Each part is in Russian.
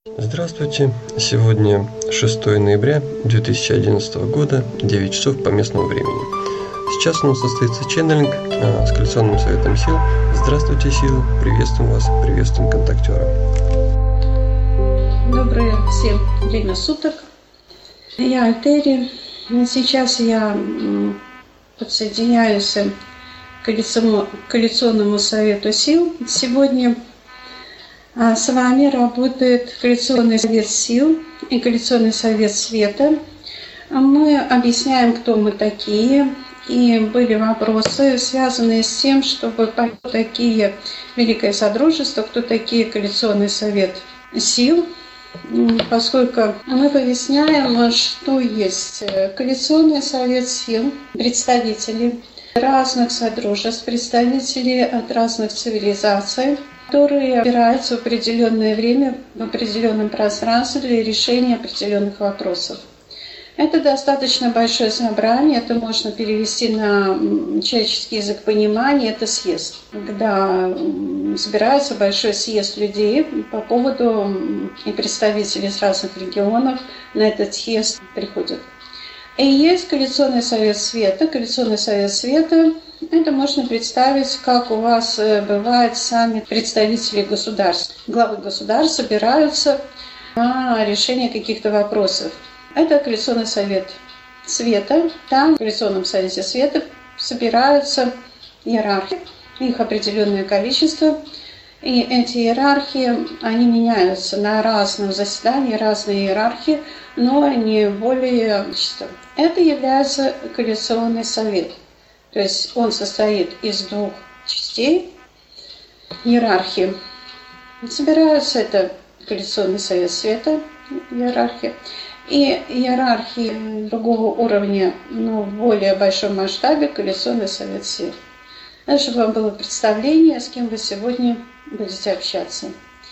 Здравствуйте! Сегодня 6 ноября 2011 года, 9 часов по местному времени. Сейчас у нас состоится ченнелинг с Коалиционным Советом Сил. Здравствуйте, силы! Приветствуем вас, приветствуем контактера. Доброе всем время суток. Я Альтери. Сейчас я подсоединяюсь к Коалиционному Совету Сил. Сегодня с вами работает Коалиционный Совет Сил и Коалиционный Совет Света. Мы объясняем, кто мы такие, и были вопросы, связанные с тем, чтобы понять, кто такие Великое Содружество, кто такие Коалиционный Совет Сил, поскольку мы поясняем, что есть Коалиционный Совет Сил, представители разных содружеств, представители от разных цивилизаций, которые опираются в определенное время, в определенном пространстве для решения определенных вопросов. Это достаточно большое собрание, это можно перевести на человеческий язык понимания, это съезд, когда собирается большой съезд людей по поводу, и представители из разных регионов на этот съезд приходят. И есть Коалиционный Совет Света. Коалиционный Совет Света — это можно представить, как у вас бывает сами представители государств. Главы государств собираются на решение каких-то вопросов. Это Коалиционный Совет Света. Там, в Коалиционном Совете Света, собираются иерархи, их определенное количество. И эти иерархии, они меняются на разных заседаниях, разные иерархии, но не более количества. Это является Коалиционный Совет. То есть он состоит из двух частей иерархии. Собираются это Коалиционный Совет Света, иерархия, и иерархии другого уровня, но в более большом масштабе Коалиционный Совет Сил. Это чтобы вам было представление, с кем вы сегодня будете общаться.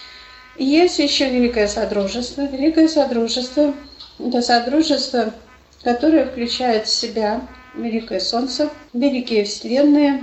И есть еще Великое Содружество. Великое Содружество – это содружество, которое включает в себя Великое Солнце, Великие Вселенные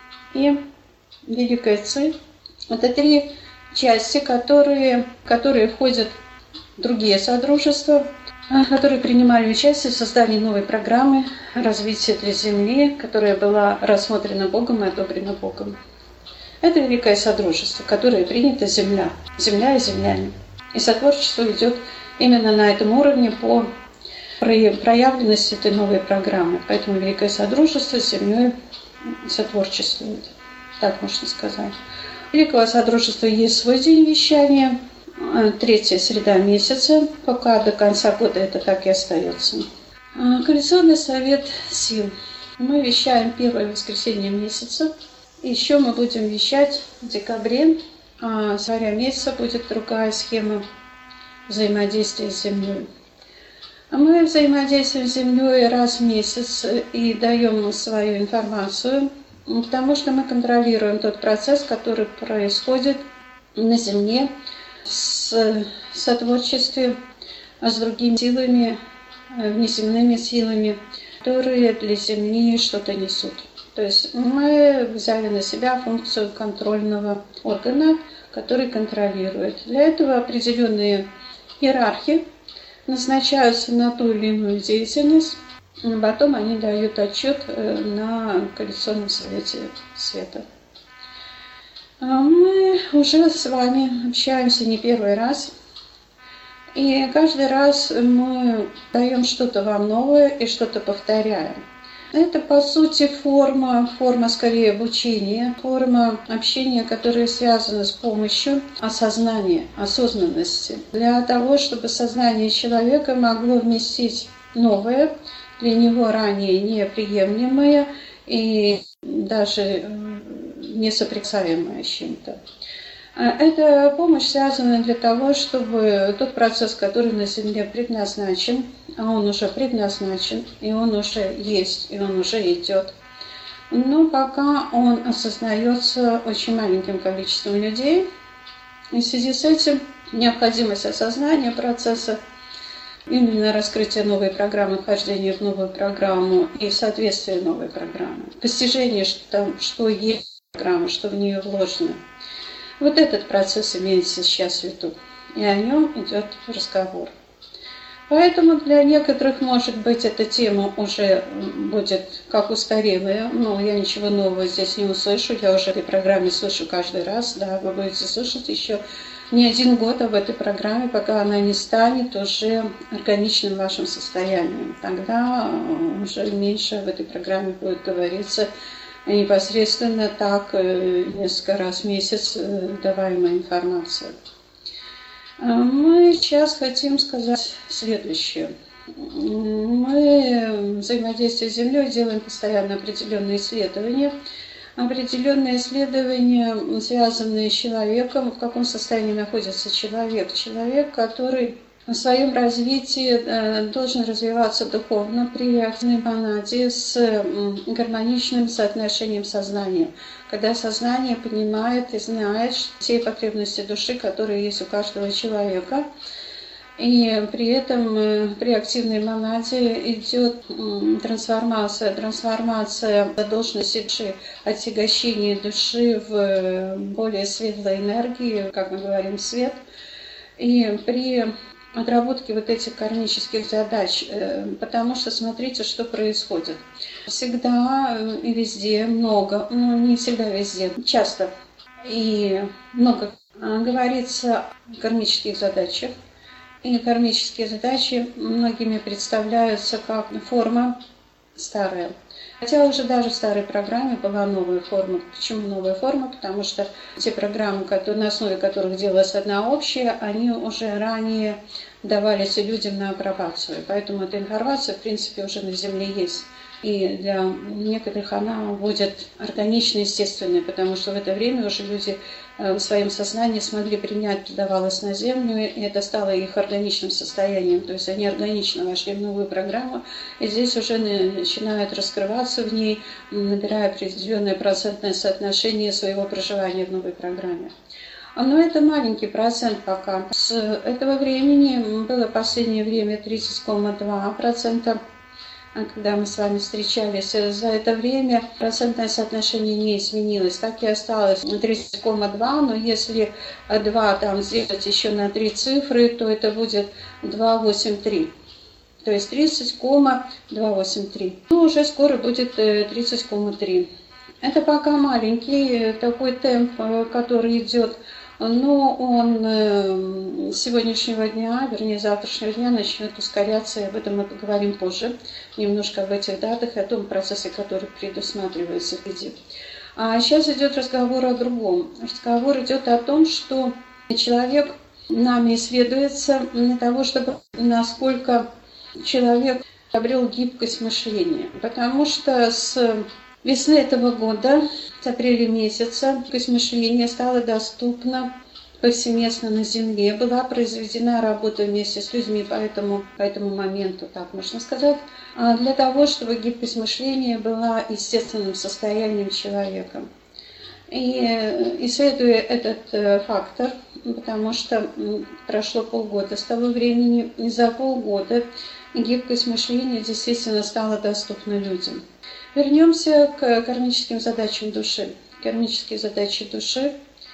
и Великое Ци. Это три части, которые входят в другие содружества, которые принимали участие в создании новой программы развития для Земли, которая была рассмотрена Богом и одобрена Богом. Это Великое Содружество, которое принято Земля и земляне. И сотворчество идет именно на этом уровне по проявленности этой новой программы. Поэтому Великое Содружество с Землей сотворчествует, так можно сказать. У Великого Содружества есть свой день вещания, третья среда месяца, пока до конца года это так и остается. Коалиционный Совет Сил. Мы вещаем первое воскресенье месяца. Еще мы будем вещать в декабре. С января месяца будет другая схема взаимодействия с Землей. Мы взаимодействуем с Землей раз в месяц и даем свою информацию, потому что мы контролируем тот процесс, который происходит на Земле в сотворчестве с другими силами, внеземными силами, которые для Земли что-то несут. То есть мы взяли на себя функцию контрольного органа, который контролирует. Для этого определенные иерархии назначаются на ту или иную деятельность, а потом они дают отчет на Коалиционном Совете Света. Мы уже с вами общаемся не первый раз, и каждый раз мы даем что-то вам новое и что-то повторяем. Это, по сути, форма скорее обучения, форма общения, которая связана с помощью осознания, осознанности. Для того, чтобы сознание человека могло вместить новое, для него ранее неприемлемое и даже несоприкасаемое с чем-то. Эта помощь связана для того, чтобы тот процесс, который на Земле предназначен, а он уже предназначен, и он уже есть, и он уже идет, но пока он осознается очень маленьким количеством людей, и в связи с этим необходимость осознания процесса, именно раскрытие новой программы, вхождение в новую программу и соответствие новой программы, постижение, что есть программа, что в нее вложено. Вот этот процесс имеется сейчас в виду. и о нем идет разговор. Поэтому для некоторых, может быть, эта тема уже будет как устарелая, но я ничего нового здесь не услышу, я уже в этой программе слышу каждый раз, да, вы будете слышать еще не один год об этой программе, пока она не станет уже органичным вашим состоянием. Тогда уже меньше в этой программе будет говориться непосредственно так несколько раз в месяц даваемая информация. Мы сейчас хотим сказать следующее. Мы взаимодействие с Землей делаем постоянно определенные исследования. Определенные исследования, связанные с человеком, в каком состоянии находится человек. Человек, который в своем развитии должен развиваться духовно при активной монаде с гармоничным соотношением сознания. Когда сознание понимает и знает все потребности души, которые есть у каждого человека, и при этом при активной монаде идет трансформация задолженности души, отягощение души в более светлой энергии, как мы говорим, свет. И при отработке вот этих кармических задач, потому что смотрите, что происходит. Всегда и везде много, не всегда везде, часто и много говорится о кармических задачах. И кармические задачи многими представляются как форма старая. Хотя уже даже в старой программе была новая форма. Почему новая форма? Потому что те программы, на основе которых делалась одна общая, они уже ранее давались людям на апробацию. Поэтому эта информация, в принципе, уже на Земле есть. И для некоторых она будет органично естественной, потому что в это время уже люди в своем сознании смогли принять, передавалось на Землю, и это стало их органичным состоянием. То есть они органично вошли в новую программу, и здесь уже начинают раскрываться в ней, набирая определенное процентное соотношение своего проживания в новой программе. Но это маленький процент пока. С этого времени было в последнее время 30,2%. Когда мы с вами встречались, за это время процентное соотношение не изменилось, так и осталось 30,2, но если 2 там сделать еще на 3 цифры, то это будет 2,83. То есть 30,283. Ну, уже скоро будет 30,3. Это пока маленький такой темп, который идет, но он с сегодняшнего дня, вернее завтрашнего дня, начнет ускоряться, и об этом мы поговорим позже, немножко об этих датах и о том процессе, который предусматривается впереди. А сейчас идет разговор о другом. Разговор идет о том, что человек нами исследуется для того, чтобы насколько человек обрел гибкость мышления. Потому что с весны этого года, с апреля месяца, гибкость мышления стала доступна повсеместно на Земле. Была произведена работа вместе с людьми по этому моменту, так можно сказать, для того, чтобы гибкость мышления была естественным состоянием человека. И исследуя этот фактор, потому что прошло полгода с того времени, и за полгода гибкость мышления действительно стала доступна людям. Вернемся к кармическим задачам души. Кармические задачи души,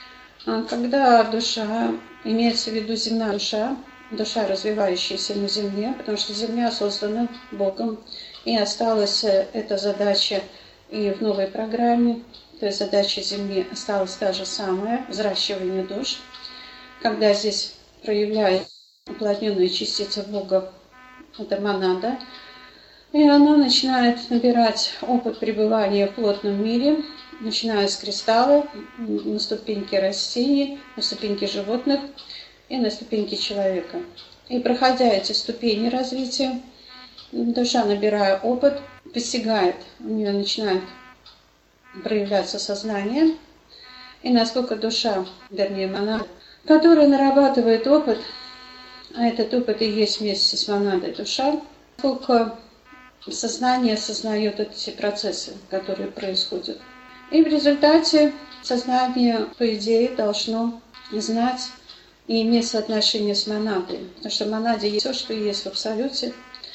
когда душа, имеется в виду земная душа, душа, развивающаяся на Земле, потому что Земля создана Богом, и осталась эта задача и в новой программе, то есть задача Земли осталась та же самая, взращивание душ, когда здесь проявляется уплотненная частица Бога, это монада, и она начинает набирать опыт пребывания в плотном мире, начиная с кристалла, на ступеньки растений, на ступеньки животных и на ступеньки человека. И проходя эти ступени развития, душа, набирая опыт, постигает, у нее начинает проявляться сознание, и насколько душа, вернее монада, которая нарабатывает опыт, а этот опыт и есть вместе с монадой душа, насколько сознание осознает эти процессы, которые происходят. И в результате сознание, по идее, должно знать и иметь соотношение с монадой. Потому что в монаде есть все, что есть в Абсолюте.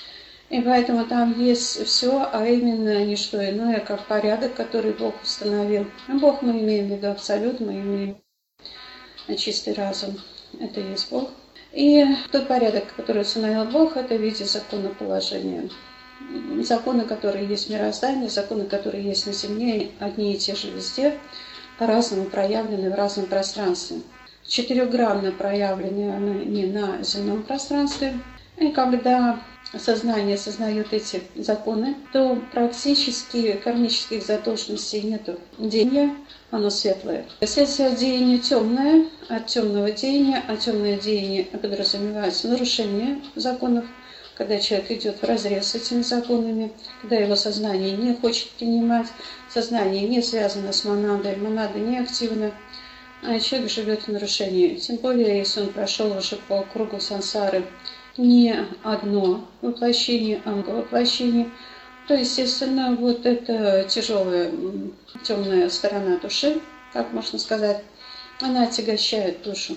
И поэтому там есть все, а именно не что иное, как порядок, который Бог установил. Бог мы имеем в виду Абсолют, мы имеем чистый разум. это и есть Бог. И тот порядок, который установил Бог, это в виде законоположения. Законы, которые есть в мироздании, законы, которые есть на Земле, одни и те же везде, по-разному проявлены в разном пространстве. Четырехгранно проявлены они на земном пространстве. И когда сознание осознает эти законы, то практически кармических задолженностей нету. Деяние, оно светлое. Если деяние темное, от темного деяния, а темное деяние подразумевается нарушение законов, когда человек идет вразрез с этими законами, когда его сознание не хочет принимать, сознание не связано с монадой, монада не активна, а человек живет в нарушении. Тем более, если он прошел уже по кругу сансары не одно воплощение, а много воплощений, то, естественно, вот эта тяжелая темная сторона души, как можно сказать, она отягощает душу.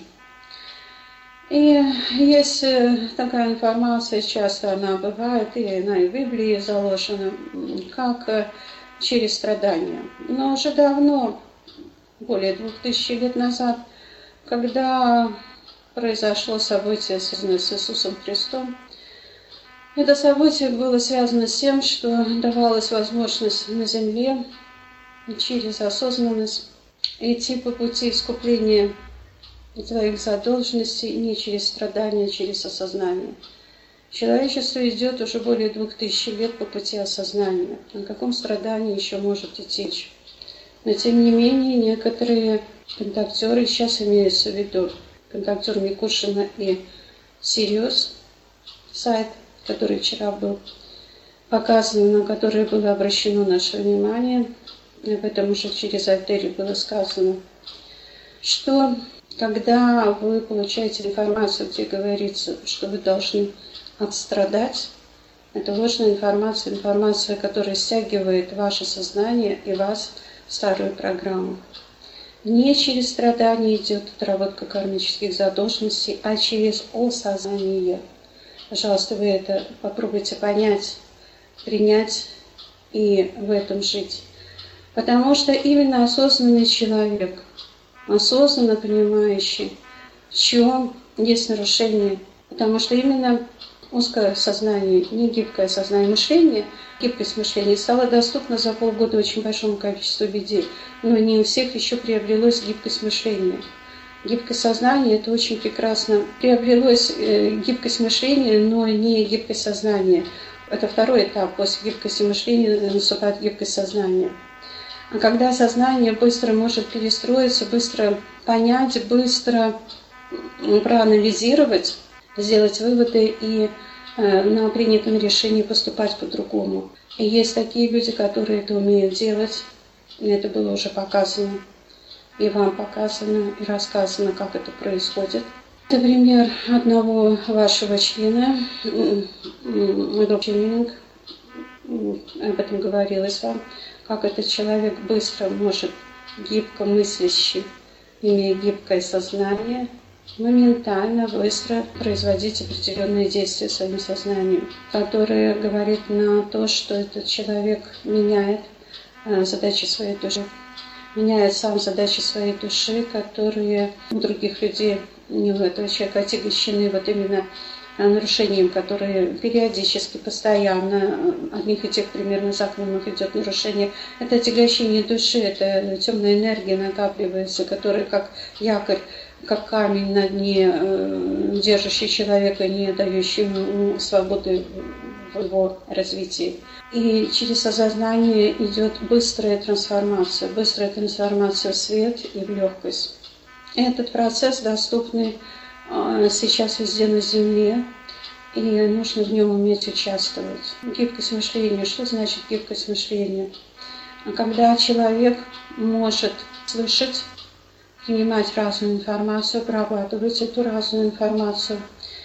И есть такая информация, часто она бывает, и она и в Библии заложена, как через страдания. Но уже давно, более 2000 лет назад, когда произошло событие, связанное с Иисусом Христом, это событие было связано с тем, что давалась возможность на земле через осознанность идти по пути искупления своих задолженностей не через страдания, а через осознание. Человечество идет уже более 2000 лет по пути осознания. О каком страдании еще может идти речь? Но тем не менее, некоторые контактеры, сейчас имеются в виду контактер Микушина и Сириус, сайт, который вчера был показан, на который было обращено наше внимание, об этом уже через Альтери было сказано, что когда вы получаете информацию, где говорится, что вы должны отстрадать, это ложная информация, информация, которая стягивает ваше сознание и вас в старую программу. Не через страдания идет отработка кармических задолженностей, а через осознание. Пожалуйста, вы это попробуйте понять, принять и в этом жить. Потому что именно осознанный человек, осознанно понимающий, в чем есть нарушение. Потому что именно узкое сознание, не гибкое сознание мышления, гибкость мышления стала доступна за полгода очень большому количеству людей. Но не у всех еще приобрелась гибкость мышления. Гибкость сознания – это очень прекрасно. Приобрелась гибкость мышления, но не гибкость сознания. Это второй этап. После гибкости мышления наступает гибкость сознания. А когда сознание быстро может перестроиться, быстро понять, быстро проанализировать, сделать выводы и на принятом решении поступать по-другому. И есть такие люди, которые это умеют делать. И это было уже показано. И вам показано, и рассказано, как это происходит. Например, одного вашего члена, Ченнинг, об этом говорилось вам, как этот человек быстро может, гибко мыслящий, имея гибкое сознание, моментально, быстро производить определенные действия своим сознанием, которое говорит на то, что этот человек меняет задачи своей души, меняет сам задачи своей души, которые у других людей, не у этого человека, отягощены вот именно нарушением, которые периодически, постоянно, одних и тех примерно законов идет нарушение. Это отягощение души, это темная энергия накапливается, которая как якорь, как камень на дне, держащий человека, не дающий ему свободы в его развитии. И через осознание идет быстрая трансформация в свет и в легкость. Этот процесс доступный сейчас везде на Земле, и нужно в нем уметь участвовать. Гибкость мышления. Что значит гибкость мышления? Когда человек может слышать, принимать разную информацию, обрабатывать эту разную информацию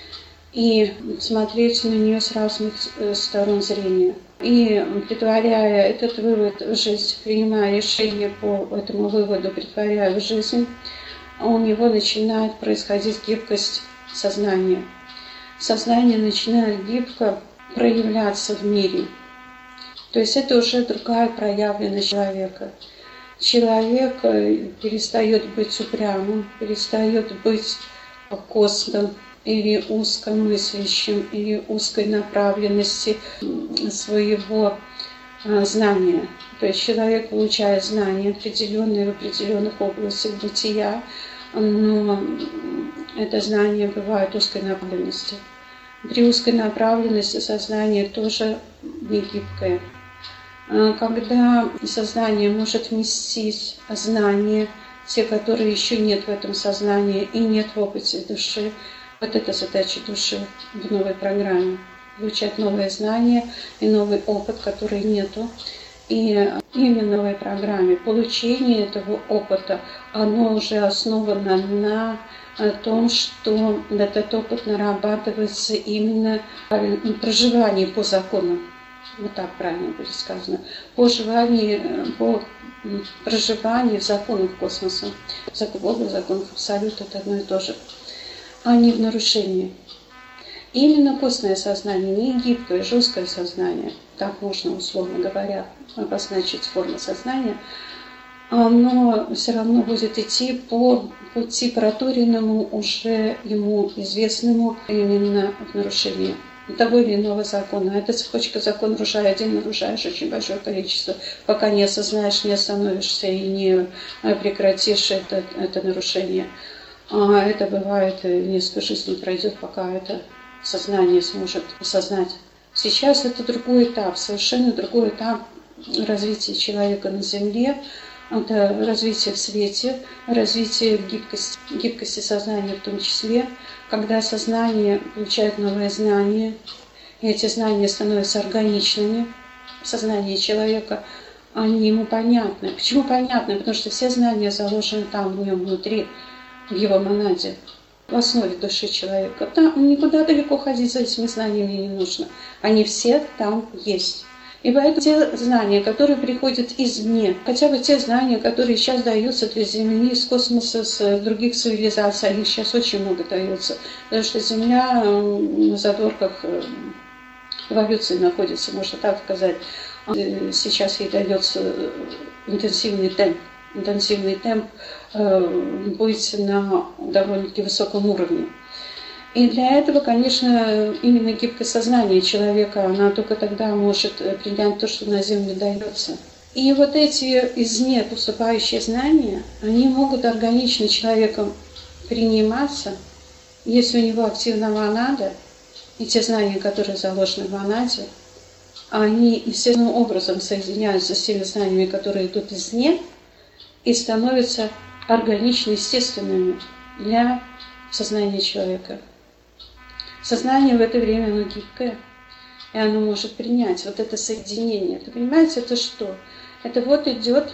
и смотреть на нее с разных сторон зрения. И претворяя этот вывод в жизнь, принимая решение по этому выводу, претворяя в жизнь, у него начинает происходить гибкость сознания. Сознание начинает гибко проявляться в мире. То есть это уже другая проявленность человека. Человек перестает быть упрямым, перестает быть косвенном или узкомыслящем, или узкой направленности своего знания. То есть человек получает знания определенные в определенных областях бытия, но это знание бывает узкой направленности. При узкой направленности сознание тоже не гибкое. Когда сознание может вместить знания, те, которые еще нет в этом сознании и нет в опыте души, вот это задача души в новой программе. Получать новые знания и новый опыт, который нету. И именно в новой программе получение этого опыта, оно уже основано на том, что этот опыт нарабатывается именно в проживании по закону. Вот так правильно будет сказано. По проживанию в законах космоса. Закон Бога, закон Абсолюта – это одно и то же. А не в нарушении. Именно костное сознание, не гибкое, жесткое сознание, так можно, условно говоря, обозначить форму сознания, оно все равно будет идти по пути проторенному, уже ему известному именно в нарушении того или иного закона. Эта цепочка закон нарушаешь очень большое количество, пока не осознаешь, не остановишься и не прекратишь это нарушение. А это бывает, несколько жизней пройдет, пока это сознание сможет осознать. Сейчас это другой этап, совершенно другой этап развития человека на Земле. Это развитие в свете, развитие гибкости сознания в том числе, когда сознание получает новые знания, и эти знания становятся органичными в сознании человека, они ему понятны. Почему понятны? Потому что все знания заложены там, в нем внутри, в его монаде, в основе души человека. Там никуда далеко ходить за этими знаниями не нужно. Они все там есть. И поэтому те знания, которые приходят извне, хотя бы те знания, которые сейчас даются для Земли, из космоса, с других цивилизаций, их сейчас очень много дается. Потому что Земля на задворках эволюции находится, можно так сказать. Сейчас ей дается интенсивный темп быть на довольно-таки высоком уровне. И для этого, конечно, именно гибкость сознания человека, она только тогда может принять то, что на Земле дается. И вот эти извне поступающие знания, они могут органично человеком приниматься, если у него активна монада, и те знания, которые заложены в монаде, они естественным образом соединяются с теми знаниями, которые идут извне, и становятся органично естественными для сознания человека. Сознание в это время, оно гибкое, и оно может принять вот это соединение. Вы понимаете, это что? Это вот идет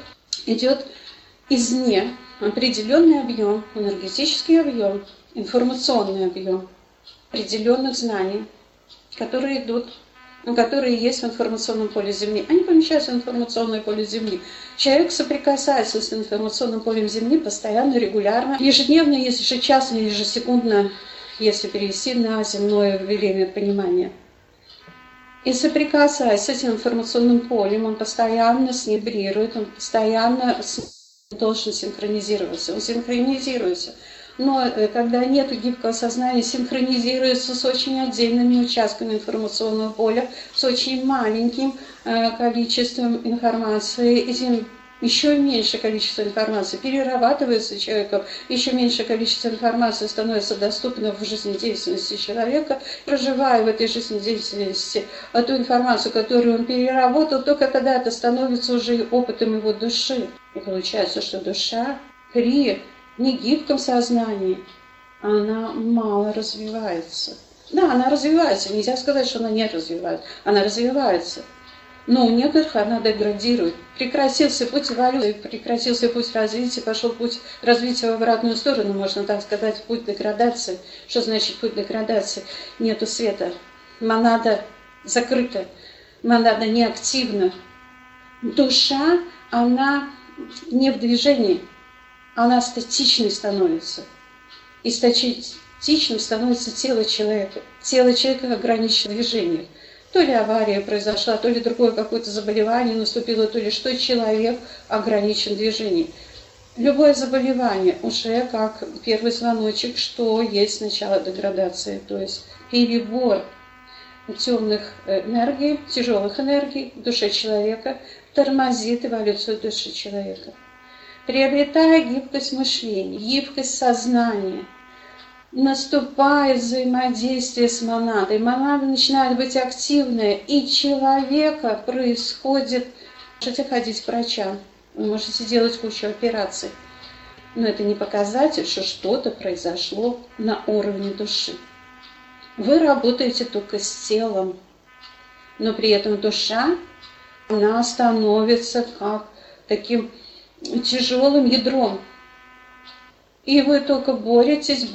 извне определенный объем, энергетический объем, информационный объем определенных знаний, которые есть в информационном поле Земли. Они помещаются в информационное поле Земли. Человек соприкасается с информационным полем Земли постоянно, регулярно, ежедневно, ежечасно, ежесекундно, если перевести на земное время понимания. И соприкасаясь с этим информационным полем, он постоянно с ним вибрирует, он постоянно должен синхронизироваться. Он синхронизируется. Но когда нет гибкого сознания, синхронизируется с очень отдельными участками информационного поля, с очень маленьким количеством информации, этим еще меньше количество информации перерабатывается человеком, еще меньше количество информации становится доступно в жизнедеятельности человека. Проживая в этой жизнедеятельности ту информацию, которую он переработал, только тогда это становится уже опытом его души. И получается, что душа при негибком сознании, она мало развивается. Да, она развивается, нельзя сказать, что она не развивается. Она развивается. Но у некоторых она деградирует. Прекратился путь эволюции, прекратился путь развития, пошел путь развития в обратную сторону, можно так сказать, путь деградации. Что значит путь деградации? Нету света. Монада закрыта, монада неактивна. Душа, она не в движении, она статичной становится. И статичным становится тело человека. Тело человека ограничено в движениях. То ли авария произошла, то ли другое какое-то заболевание наступило, то ли что, человек ограничен в движении. Любое заболевание уже как первый звоночек, что есть начало деградации, то есть перебор темных энергий, тяжелых энергий в душе человека тормозит эволюцию души человека. Приобретая гибкость мышления, гибкость сознания, наступает взаимодействие с монадой. Монада начинает быть активная, и человека происходит... Можете ходить к врачам, вы можете делать кучу операций, но это не показатель, что что-то произошло на уровне души. Вы работаете только с телом, но при этом душа, она становится как таким тяжелым ядром. И вы только боретесь.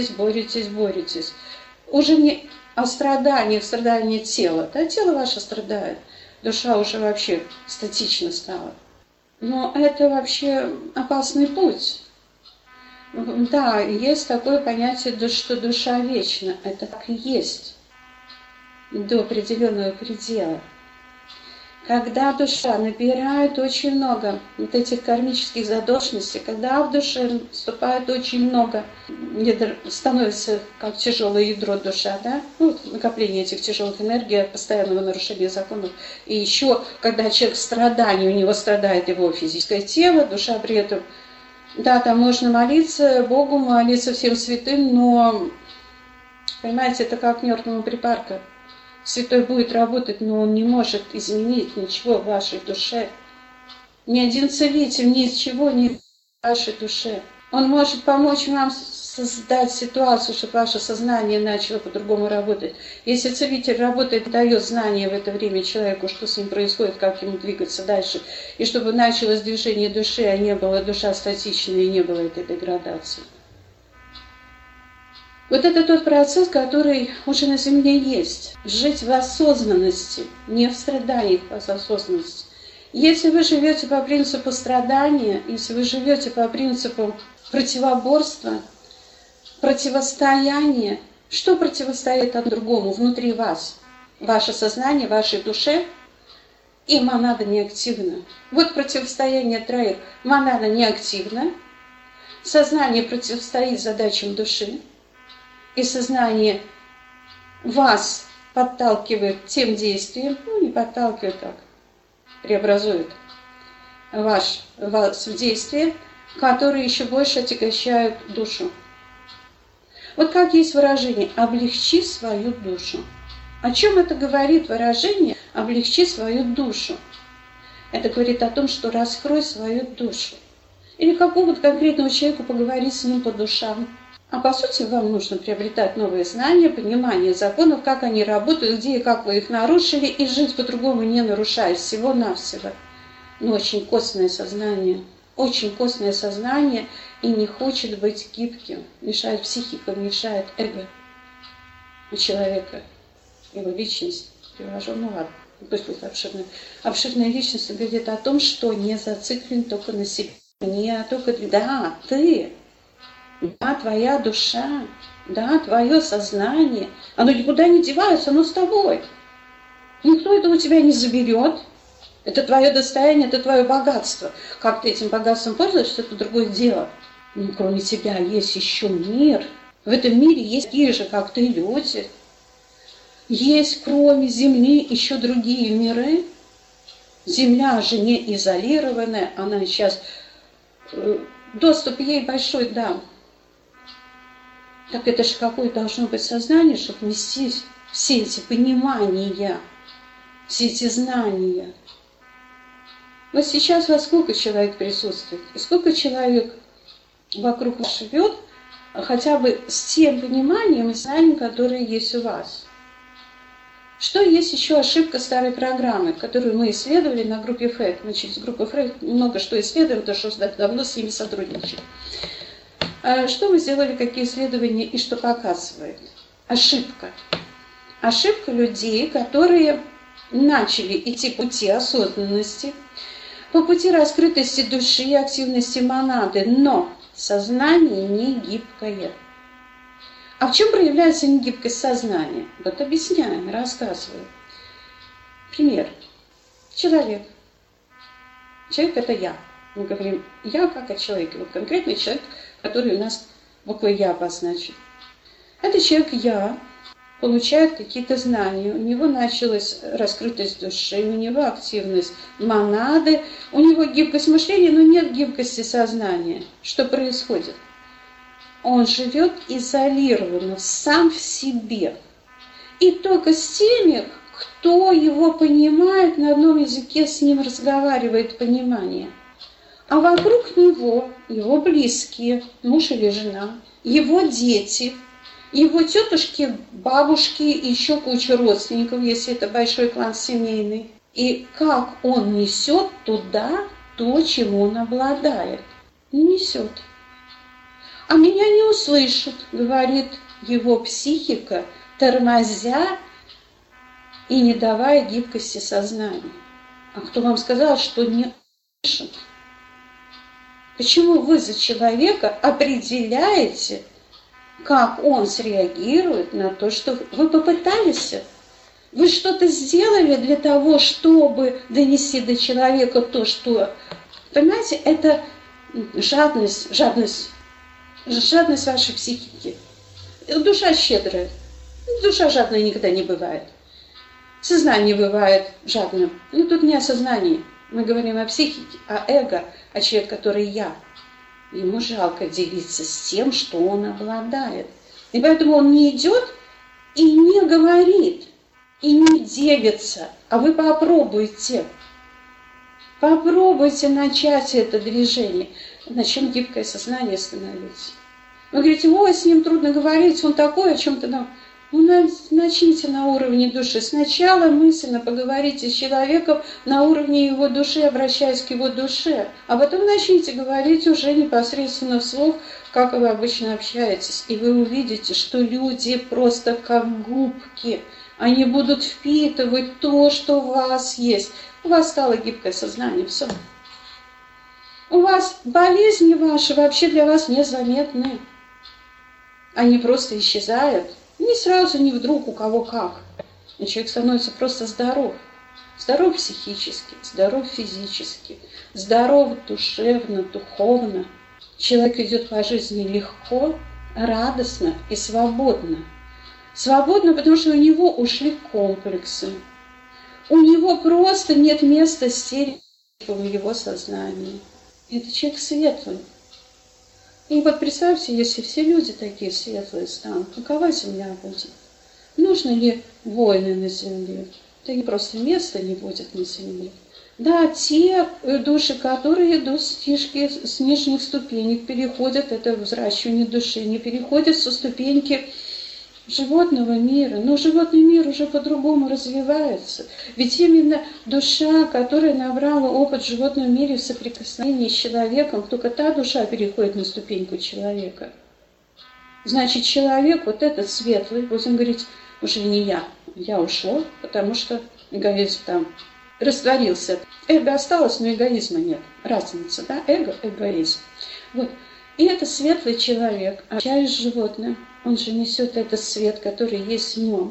Уже не о страданиях, страдании тела. Да, тело ваше страдает, душа уже вообще статично стала. Но это вообще опасный путь. Да, есть такое понятие, что душа вечна. Это так и есть. До определенного предела. Когда душа набирает очень много вот этих кармических задолженностей, когда в душе вступает очень много, становится как тяжелое ядро душа, да? Ну, накопление этих тяжелых энергий, постоянного нарушения законов. И еще, когда человек в страдании, у него страдает его физическое тело, душа при этом, да, там можно молиться Богу, молиться всем святым, но, понимаете, это как мертвому припарка. Святой будет работать, но он не может изменить ничего в вашей душе. Ни один целитель, ничего не в вашей душе. Он может помочь вам создать ситуацию, чтобы ваше сознание начало по-другому работать. Если целитель работает, дает знания в это время человеку, что с ним происходит, как ему двигаться дальше, и чтобы началось движение души, а не было душа статичной и не было этой деградации. Вот это тот процесс, который уже на Земле есть. Жить в осознанности, не в страданиях, а в осознанности. Если вы живете по принципу страдания, если вы живете по принципу противоборства, противостояния, что противостоит от другому внутри вас? Ваше сознание, вашей душе, и монада неактивна. Вот противостояние троих. Монада неактивна, сознание противостоит задачам души, и сознание вас подталкивает тем действием, ну не подталкивает, так, преобразует вас в действия, которые еще больше отягощают душу. Вот как есть выражение «облегчи свою душу». О чем это говорит выражение «облегчи свою душу»? Это говорит о том, что раскрой свою душу. Или какому-то конкретному человеку поговорить с ним по душам. А по сути вам нужно приобретать новые знания, понимание законов, как они работают, где и как вы их нарушили, и жить по-другому не нарушая, всего-навсего. Но очень костное сознание и не хочет быть гибким. Мешает психика, мешает эго у человека, его личность. Привожу, ну ладно, пусть будет обширная. Обширная личность говорит о том, что не зациклен только на себе. Не только да, ты. Да, твоя душа, да, твое сознание, оно никуда не девается, оно с тобой. Никто это у тебя не заберет. Это твое достояние, это твое богатство. Как ты этим богатством пользуешься, это другое дело. Но кроме тебя есть еще мир. В этом мире есть такие же, как ты, люди. Есть кроме Земли еще другие миры. Земля же не изолированная, она сейчас, доступ ей большой дан. Так это же какое должно быть сознание, чтобы нести все эти понимания, все эти знания. Вот сейчас во сколько человек присутствует, и сколько человек вокруг вас живет, хотя бы с тем пониманием и знанием, которые есть у вас. Что есть еще ошибка старой программы, которую мы исследовали на группе ФЭК. Мы через группу ФЭК много что исследуем, потому что давно с ними сотрудничаем. Что мы сделали, какие исследования и что показывает? Ошибка. Ошибка людей, которые начали идти по пути осознанности, по пути раскрытости души и активности монады, но сознание не гибкое. А в чем проявляется негибкость сознания? Вот объясняем, рассказываем. Пример. Человек. Человек – это я. Мы говорим «я» как о человеке. Вот конкретный человек, который у нас буквой «я» обозначен. Этот человек «я» получает какие-то знания, у него началась раскрытость души, у него активность монады, у него гибкость мышления, но нет гибкости сознания. Что происходит? Он живет изолированно, сам в себе. И только с теми, кто его понимает, на одном языке с ним разговаривает понимание. А вокруг него его близкие, муж или жена, его дети, его тетушки, бабушки и еще куча родственников, если это большой клан семейный. И как он несет туда то, чему он обладает. Несет. А меня не услышат, говорит его психика, тормозя и не давая гибкости сознания. А кто вам сказал, что не услышат? Почему вы за человека определяете, как он среагирует на то, что вы попытались? Вы что-то сделали для того, чтобы донести до человека то, что... Понимаете, это жадность вашей психики. Душа щедрая. Душа жадная никогда не бывает. Сознание бывает жадным. Но тут не о сознании. Мы говорим о психике, о эго, о человеке, который я. Ему жалко делиться с тем, что он обладает. И поэтому он не идет и не говорит, и не делится. А вы попробуйте. Попробуйте начать это движение. На чем гибкое сознание становится. Вы говорите, ой, с ним трудно говорить, он такой, о чем-то нам... Ну, начните на уровне души. Сначала мысленно поговорите с человеком на уровне его души, обращаясь к его душе. А потом начните говорить уже непосредственно вслух, как вы обычно общаетесь. И вы увидите, что люди просто как губки. Они будут впитывать то, что у вас есть. У вас стало гибкое сознание, все. У вас болезни ваши вообще для вас незаметны. Они просто исчезают. Не сразу, не вдруг, у кого как. И человек становится просто здоров. Здоров психически, здоров физически, здоров душевно, духовно. Человек идет по жизни легко, радостно и свободно. Свободно, потому что у него ушли комплексы. У него просто нет места стереотипов в его сознании. Это человек светлый. И вот представьте, если все люди такие светлые станут, какова земля будет? Нужны ли войны на земле? Да и просто места не будет на земле. Да, те души, которые идут с нижних ступенек, переходят, это взращивание души, не переходят со ступеньки животного мира. Но животный мир уже по-другому развивается. Ведь именно душа, которая набрала опыт в животном мире в соприкосновении с человеком, только та душа переходит на ступеньку человека. Значит, человек, вот этот светлый, будем говорить, уже не я ушло, потому что эгоизм там растворился. Эго осталось, но эгоизма нет. Разница, да? Эго, эгоизм. Вот. И это светлый человек, общаясь с животным, он же несет этот свет, который есть в нем,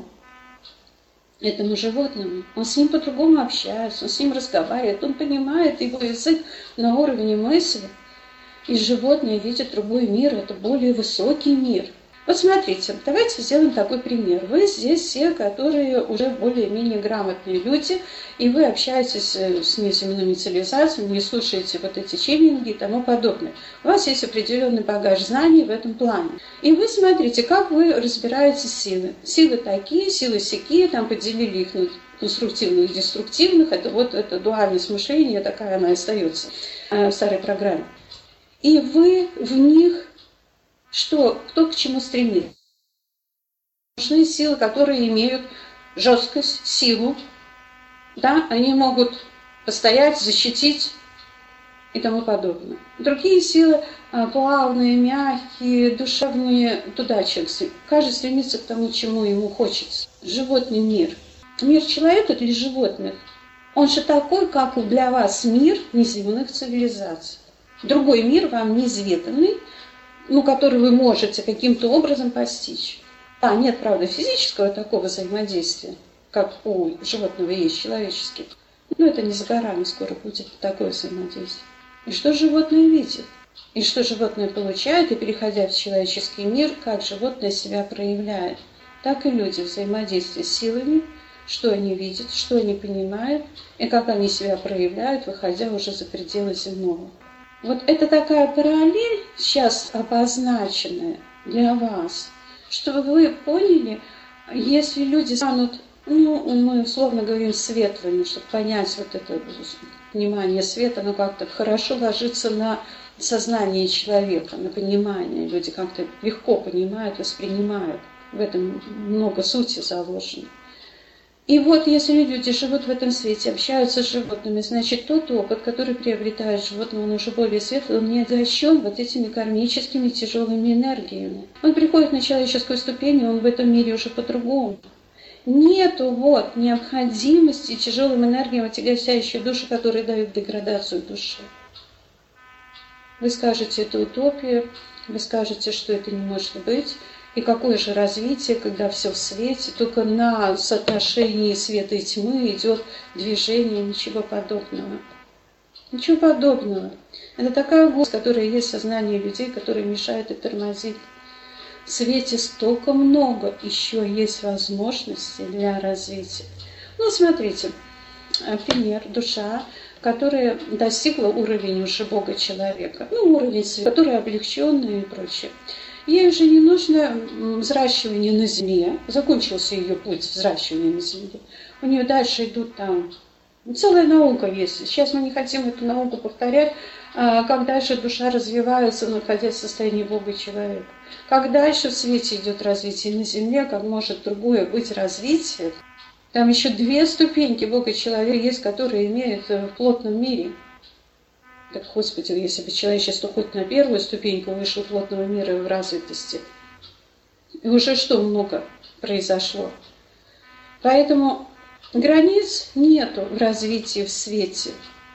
этому животному. Он с ним по-другому общается, он с ним разговаривает, он понимает его язык на уровне мысли. И животное видит другой мир, это более высокий мир. Вот смотрите, давайте сделаем такой пример. Вы здесь все, которые уже более-менее грамотные люди, и вы общаетесь с неземными цивилизациями, не слушаете вот эти ченнинги и тому подобное. У вас есть определенный багаж знаний в этом плане. И вы смотрите, как вы разбираете силы. Силы такие, силы сякие, там поделили их на конструктивных и деструктивных. Это вот эта дуальность мышления, такая она и остается в старой программе. И вы в них... Что, кто к чему стремится? Нужны силы, которые имеют жесткость, силу, да, они могут постоять, защитить и тому подобное. Другие силы плавные, мягкие, душевные, туда человек, каждый стремится к тому, чему ему хочется. Животный мир. Мир человека для животных, он же такой, как для вас мир неземных цивилизаций. Другой мир вам неизведанный, который вы можете каким-то образом постичь. Нет, правда, физического такого взаимодействия, как у животного есть человеческих. Но это не за горами скоро будет такое взаимодействие. И что животное видит? И что животное получает, и переходя в человеческий мир, как животное себя проявляет. Так и люди взаимодействуют с силами, что они видят, что они понимают, и как они себя проявляют, выходя уже за пределы земного. Вот это такая параллель, сейчас обозначенная для вас, чтобы вы поняли, если люди станут, мы условно говорим, светлыми, чтобы понять вот это понимание света, оно как-то хорошо ложится на сознание человека, на понимание. Люди как-то легко понимают, воспринимают. В этом много сути заложено. И вот если люди живут в этом свете, общаются с животными, значит тот опыт, который приобретает животное, он уже более светлый, он не отягощен вот этими кармическими тяжелыми энергиями. Он приходит на человеческую ступень, и он в этом мире уже по-другому. Нету необходимости тяжелым энергиям, отягощающей душу, которые дают деградацию души. Вы скажете, это утопия, вы скажете, что это не может быть. И какое же развитие, когда все в свете, только на соотношении света и тьмы идет движение, ничего подобного. Ничего подобного. Это такая гусь, которая есть в сознании людей, которая мешает и тормозит. В свете столько много еще есть возможностей для развития. Смотрите, пример, душа, которая достигла уровня уже Бога человека, уровень света, который облегченный и прочее. Ей уже не нужно взращивание на земле, закончился ее путь взращивания на земле. У нее дальше идут там, целая наука есть. Сейчас мы не хотим эту науку повторять, как дальше душа развивается, находясь в состоянии Бога человека. Как дальше в свете идет развитие на земле, как может другое быть развитие. Там еще 2 ступеньки Бога человека есть, которые имеют в плотном мире. Так, Господи, если бы человечество хоть на 1-ю ступеньку вышло плотного мира в развитости, и уже что много произошло. Поэтому границ нету в развитии в свете.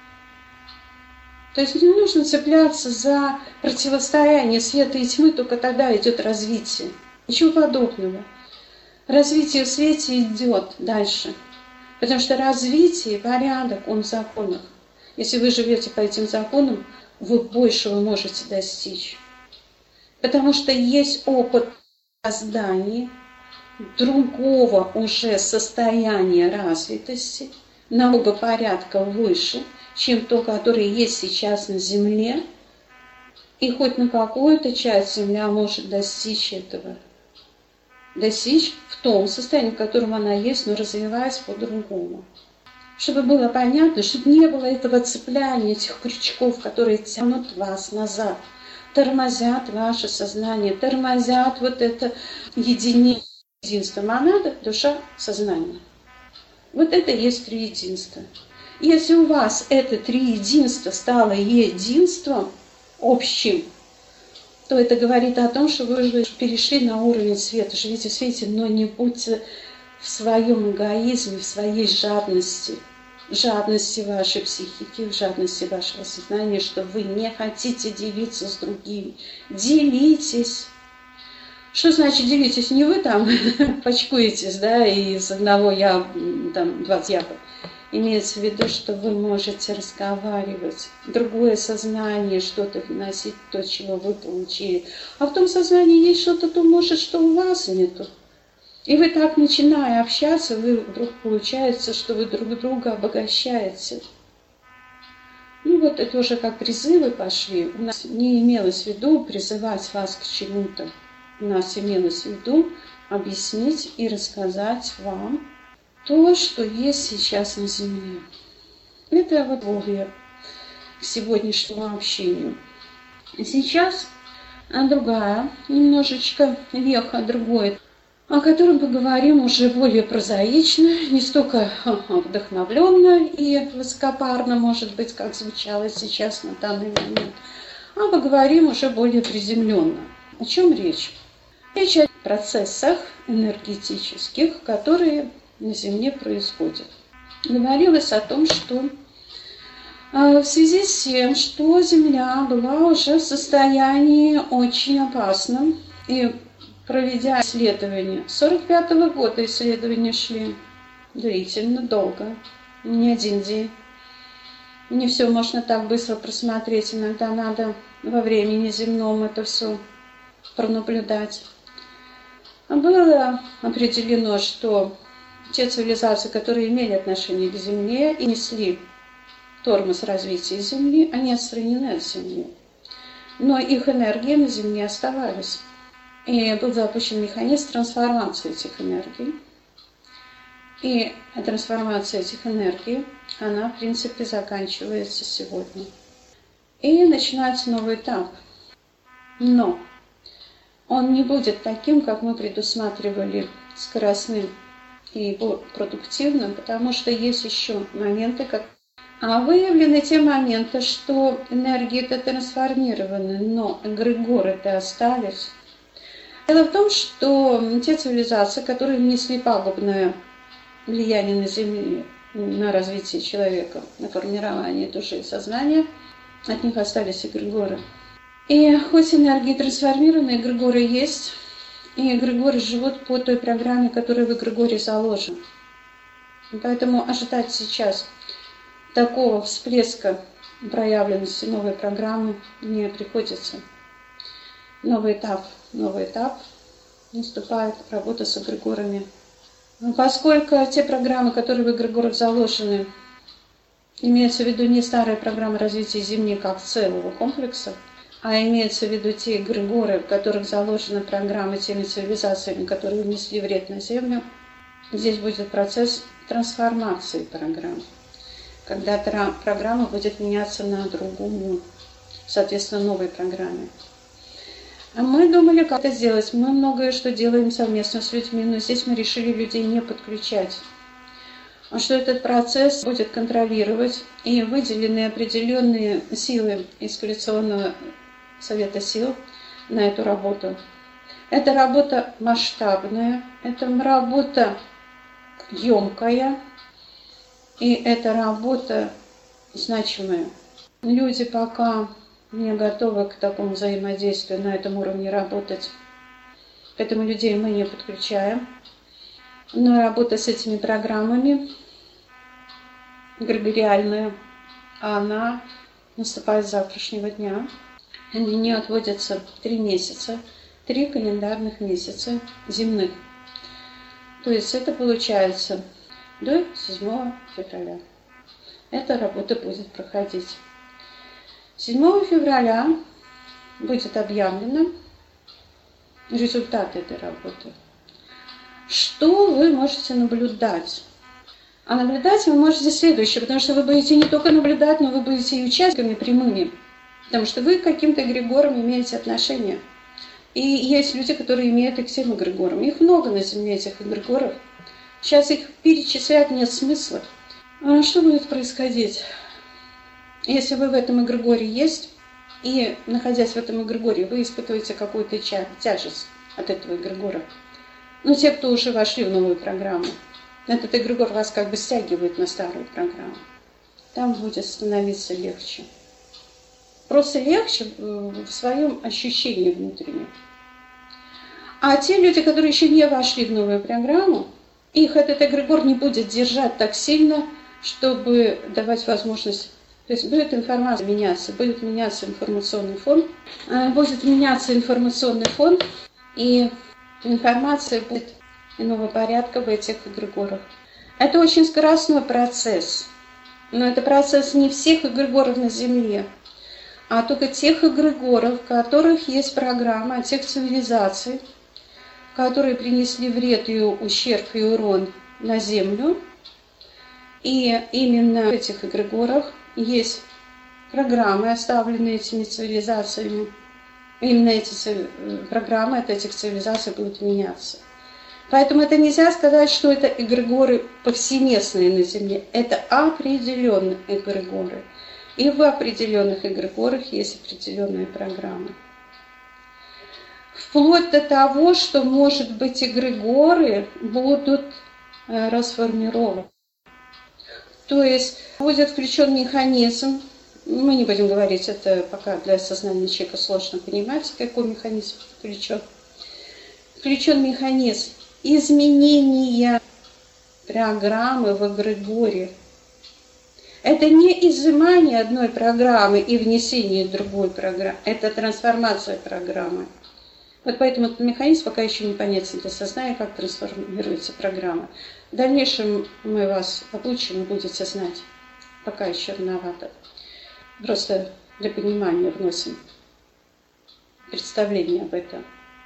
То есть не нужно цепляться за противостояние света и тьмы, только тогда идет развитие. Ничего подобного. Развитие в свете идет дальше. Потому что развитие, порядок, он в законах. Если вы живете по этим законам, вы большего можете достичь. Потому что есть опыт создания другого уже состояния развитости, намного порядка выше, чем то, которое есть сейчас на Земле. И хоть на какую-то часть Земля может достичь этого. Достичь в том состоянии, в котором она есть, но развиваясь по-другому. Чтобы было понятно, чтобы не было этого цепляния, этих крючков, которые тянут вас назад, тормозят ваше сознание, тормозят вот это единство. Монада, душа, сознание. Вот это и есть триединство. Если у вас это триединство стало единством общим, то это говорит о том, что вы перешли на уровень света, живите в свете, но не будьте в своем эгоизме, в своей жадности вашей психики, в жадности вашего сознания, что вы не хотите делиться с другими. Делитесь. Что значит делитесь? Не вы там почкуетесь, и из одного 20 яблок. Имеется в виду, что вы можете разговаривать, другое сознание, что-то вносить, то, чего вы получили. А в том сознании есть что-то, то может, что у вас нету. И вы так, начиная общаться, вдруг получается, что вы друг друга обогащаете. Это уже как призывы пошли. У нас не имелось в виду призывать вас к чему-то. У нас имелось в виду объяснить и рассказать вам то, что есть сейчас на Земле. Это воля к сегодняшнему общению. Сейчас другая, немножечко веха другой, о котором поговорим уже более прозаично, не столько вдохновленно и высокопарно, может быть, как звучало сейчас на данный момент, а поговорим уже более приземленно. О чем речь? Речь о процессах энергетических, которые на Земле происходят. Говорилось о том, что в связи с тем, что Земля была уже в состоянии очень опасном, и проведя исследования, с 1945 года исследования шли длительно, долго, не один день. Не все можно так быстро просмотреть, иногда надо во времени земном это все пронаблюдать. Было определено, что те цивилизации, которые имели отношение к Земле и несли тормоз развития Земли, они отстранены от Земли. Но их энергии на Земле оставались. И был запущен механизм трансформации этих энергий. И трансформация этих энергий, она, в принципе, заканчивается сегодня. И начинается новый этап. Но он не будет таким, как мы предусматривали, скоростным и продуктивным, потому что есть еще моменты, как выявлены те моменты, что энергии-то трансформированы, но эгрегоры-то остались. Дело в том, что те цивилизации, которые внесли пагубное влияние на Земле, на развитие человека, на формирование души и сознания, от них остались эгрегоры. И хоть энергии трансформированы, эгрегоры есть, и эгрегоры живут по той программе, которая в эгрегоре заложена. Поэтому ожидать сейчас такого всплеска проявленности новой программы не приходится. Новый этап наступает работа с эгрегорами. Поскольку те программы, которые в эгрегорах заложены, имеется в виду не старая программа развития Земли как целого комплекса, а имеется в виду те эгрегоры, в которых заложена программа теми цивилизациями, которые внесли вред на Землю, здесь будет процесс трансформации программ, когда программа будет меняться на другую, соответственно, новой программе. А мы думали, как это сделать. Мы многое что делаем совместно с людьми, но здесь мы решили людей не подключать. А что этот процесс будет контролировать, и выделены определенные силы из коалиционного совета сил на эту работу. Это работа масштабная, это работа емкая, и это работа значимая. Люди пока не готовы к такому взаимодействию, на этом уровне работать. Поэтому людей мы не подключаем. Но работа с этими программами эгрегориальная, она наступает с завтрашнего дня. На нее отводятся 3 месяца, 3 календарных месяца земных. То есть это получается до 7 февраля. Эта работа будет проходить. 7 февраля будет объявлено результат этой работы. Что вы можете наблюдать? А наблюдать вы можете следующее, потому что вы будете не только наблюдать, но вы будете и участниками прямыми, потому что вы к каким-то эгрегорам имеете отношение. И есть люди, которые имеют и к всем эгрегорам. Их много на Земле, этих эгрегоров. Сейчас их перечислять нет смысла. А что будет происходить? Если вы в этом эгрегоре есть, и, находясь в этом эгрегоре, вы испытываете какую-то тяжесть от этого эгрегора. Но те, кто уже вошли в новую программу, этот эгрегор вас как бы стягивает на старую программу. Там будет становиться легче. Просто легче в своем ощущении внутреннем. А те люди, которые еще не вошли в новую программу, их этот эгрегор не будет держать так сильно, чтобы давать возможность. То есть будет информация меняться, будет меняться информационный фон, и информация будет иного порядка в этих эгрегорах. Это очень скоростной процесс, но это процесс не всех эгрегоров на Земле, а только тех эгрегоров, в которых есть программа, тех цивилизаций, которые принесли вред и ущерб и урон на Землю. И именно в этих эгрегорах есть программы, оставленные этими цивилизациями. Именно эти программы от этих цивилизаций будут меняться. Поэтому это нельзя сказать, что это эгрегоры повсеместные на Земле. Это определенные эгрегоры. И в определенных эгрегорах есть определенные программы. Вплоть до того, что, может быть, эгрегоры будут расформированы. То есть будет включен механизм, мы не будем говорить, это пока для сознания человека сложно понимать, какой механизм включен. Включен механизм изменения программы в эгрегоре. Это не изымание одной программы и внесение другой программы. Это трансформация программы. Вот поэтому этот механизм пока еще не понятен для сознания, как трансформируется программа. В дальнейшем мы вас обучим и будете знать. Пока еще рановато. Просто для понимания вносим представление об этом.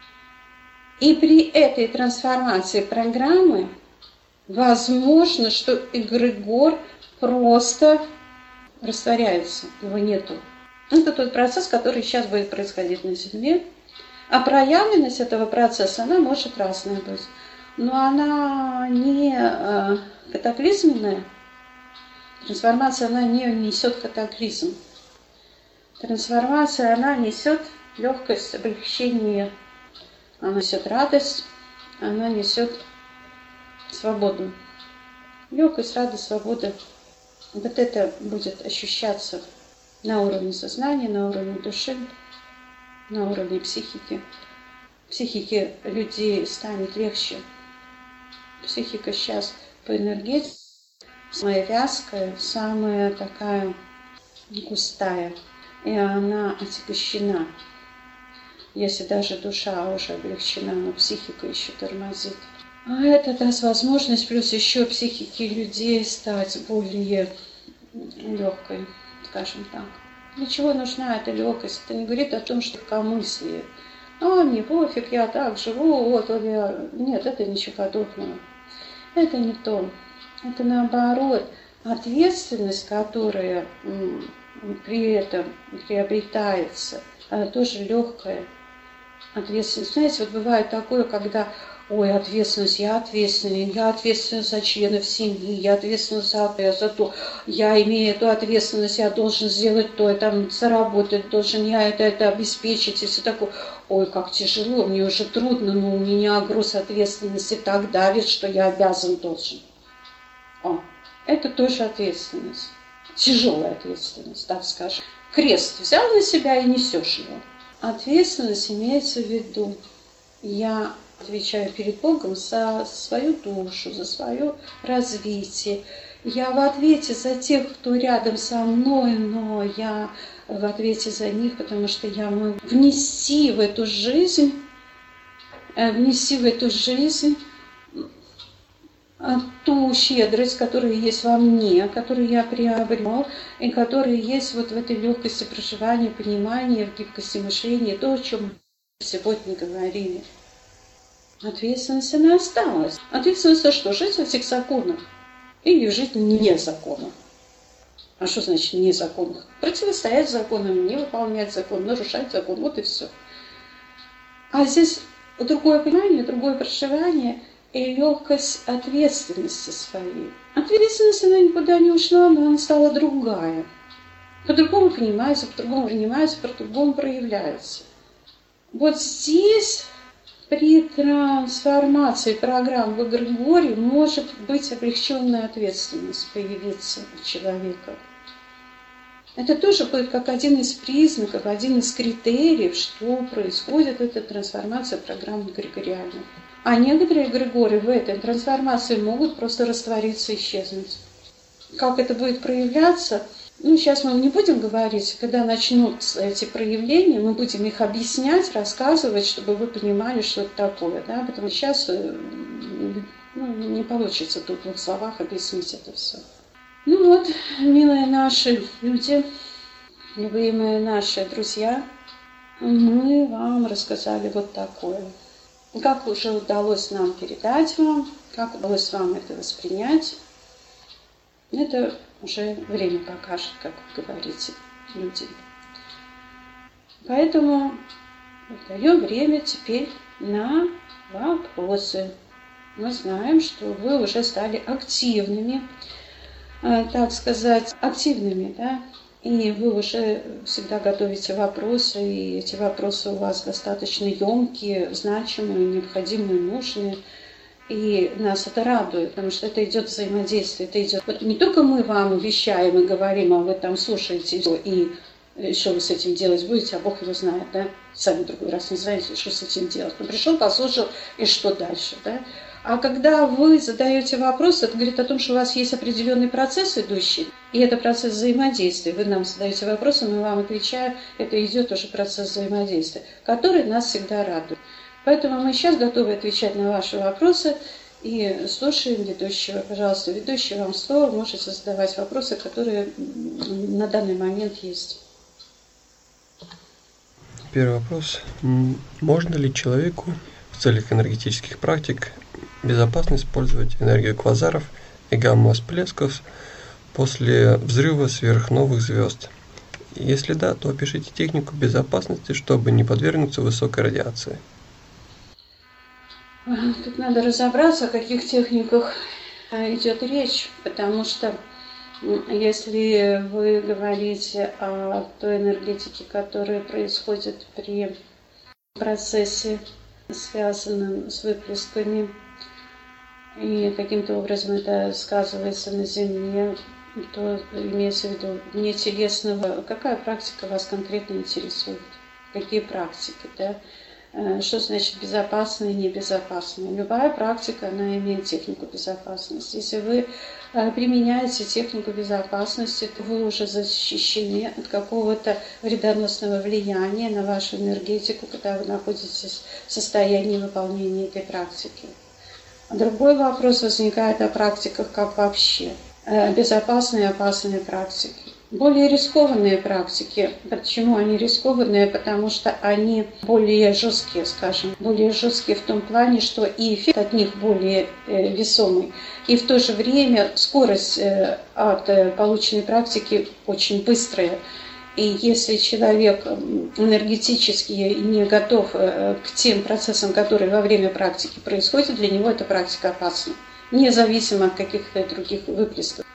И при этой трансформации программы возможно, что эгрегор просто растворяется, его нету. Это тот процесс, который сейчас будет происходить на Земле. А проявленность этого процесса, она может разная быть. Но она не катаклизменная. Трансформация, она не несет катаклизм. Трансформация, она несет легкость, облегчение. Она несет радость, она несет свободу. Легкость, радость, свобода. Вот это будет ощущаться на уровне сознания, на уровне души, на уровне психики. Психике людей станет легче. Психика сейчас по энергетике самая вязкая, самая такая густая. И она отягощена. Если даже душа уже облегчена, но психика еще тормозит. А это даст возможность плюс еще психике людей стать более легкой, скажем так. Для чего нужна эта легкость? Это не говорит о том, что легкомыслие. Мне пофиг, я так живу, вот я... Нет, это ничего подобного. Это не то. Это наоборот. Ответственность, которая при этом приобретается, она тоже легкая. Ответственность. Знаете, вот бывает такое, когда ответственность, я ответственна за членов семьи, я ответственна за то, я имею эту ответственность, я должен сделать то, я там заработать должен, я это обеспечить, и все такое. Как тяжело, мне уже трудно, но у меня груз ответственности так давит, что я обязан должен. Это тоже ответственность, тяжелая ответственность, так скажем. Крест взял на себя и несешь его. Ответственность имеется в виду, я отвечаю перед Богом за свою душу, за свое развитие. Я в ответе за тех, кто рядом со мной, но я в ответе за них, потому что я могу внести в эту жизнь ту щедрость, которая есть во мне, которую я приобрел, и которая есть вот в этой легкости проживания, понимания, в гибкости мышления, то, о чем мы сегодня говорили. Ответственность она осталась. Ответственность за что? Жить в этих законах или жить не законах. А что значит не законах? Противостоять законам, не выполнять закон, нарушать закон, вот и все. А здесь другое понимание, другое проживание и легкость ответственности своей. Ответственность, она никуда не ушла, но она стала другая. По-другому понимается, по-другому принимается, по-другому проявляется. Вот здесь при трансформации программ в эгрегоре может быть облегченная ответственность появиться у человека. Это тоже будет как один из признаков, один из критериев, что происходит эта трансформация программ эгрегориальных. А некоторые эгрегоры в этой трансформации могут просто раствориться и исчезнуть. Как это будет проявляться? Сейчас мы не будем говорить, когда начнутся эти проявления, мы будем их объяснять, рассказывать, чтобы вы понимали, что это такое. Да? Потому что сейчас не получится тут в 2 словах объяснить это все. Милые наши люди, любимые наши друзья, мы вам рассказали вот такое. Как уже удалось нам передать вам, как удалось вам это воспринять, это уже время покажет, как вы говорите, люди. Поэтому даем время теперь на вопросы. Мы знаем, что вы уже стали активными, так сказать, активными, да? И вы уже всегда готовите вопросы, и эти вопросы у вас достаточно емкие, значимые, необходимые, нужные. И нас это радует, потому что это идет взаимодействие, это идет. Вот не только мы вам вещаем и говорим, а вы там слушаете, и что вы с этим делать будете, а Бог его знает, да? Сами в другой раз не знаете, что с этим делать. Ну, пришел, послушал, и что дальше, да? А когда вы задаете вопрос, это говорит о том, что у вас есть определенный процесс идущий, и это процесс взаимодействия. Вы нам задаете вопросы, мы вам отвечаем, это идет уже процесс взаимодействия, который нас всегда радует. Поэтому мы сейчас готовы отвечать на ваши вопросы и слушаем ведущего. Пожалуйста, ведущий, вам слово, можете задавать вопросы, которые на данный момент есть. Первый вопрос. Можно ли человеку в целях энергетических практик безопасно использовать энергию квазаров и гамма-всплесков после взрыва сверхновых звезд? Если да, то опишите технику безопасности, чтобы не подвергнуться высокой радиации. Тут надо разобраться, о каких техниках идет речь, потому что если вы говорите о той энергетике, которая происходит при процессе, связанном с выплесками, и каким-то образом это сказывается на Земле, то имеется в виду не телесного. Какая практика вас конкретно интересует? Какие практики, да? Что значит безопасная и небезопасная? Любая практика, она имеет технику безопасности. Если вы применяете технику безопасности, то вы уже защищены от какого-то вредоносного влияния на вашу энергетику, когда вы находитесь в состоянии выполнения этой практики. Другой вопрос возникает о практиках как вообще. Безопасные и опасные практики. Более рискованные практики. Почему они рискованные? Потому что они более жесткие, скажем. Более жесткие в том плане, что и эффект от них более весомый. И в то же время скорость от полученной практики очень быстрая. И если человек энергетически не готов к тем процессам, которые во время практики происходят, для него эта практика опасна. Независимо от каких-то других выплесков.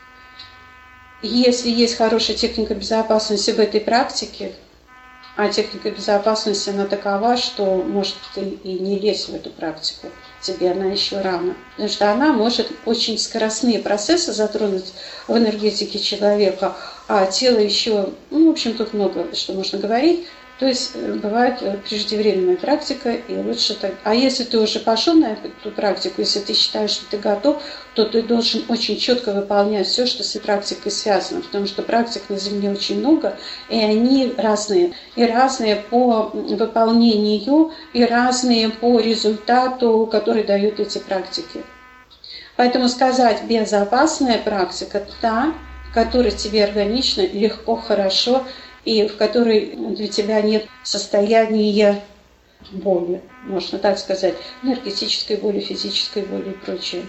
Если есть хорошая техника безопасности в этой практике, а техника безопасности она такова, что может ты и не лезть в эту практику, тебе она еще рано. Потому что она может очень скоростные процессы затронуть в энергетике человека, а тело еще, в общем, тут много что можно говорить. То есть бывает преждевременная практика, и лучше так. А если ты уже пошел на эту практику, если ты считаешь, что ты готов, то ты должен очень четко выполнять все, что с этой практикой связано, потому что практик на Земле очень много, и они разные. И разные по выполнению, и разные по результату, который дают эти практики. Поэтому сказать, безопасная практика – та, в которой тебе органично, легко, хорошо, и в которой для тебя нет состояния боли, можно так сказать, энергетической боли, физической боли и прочее.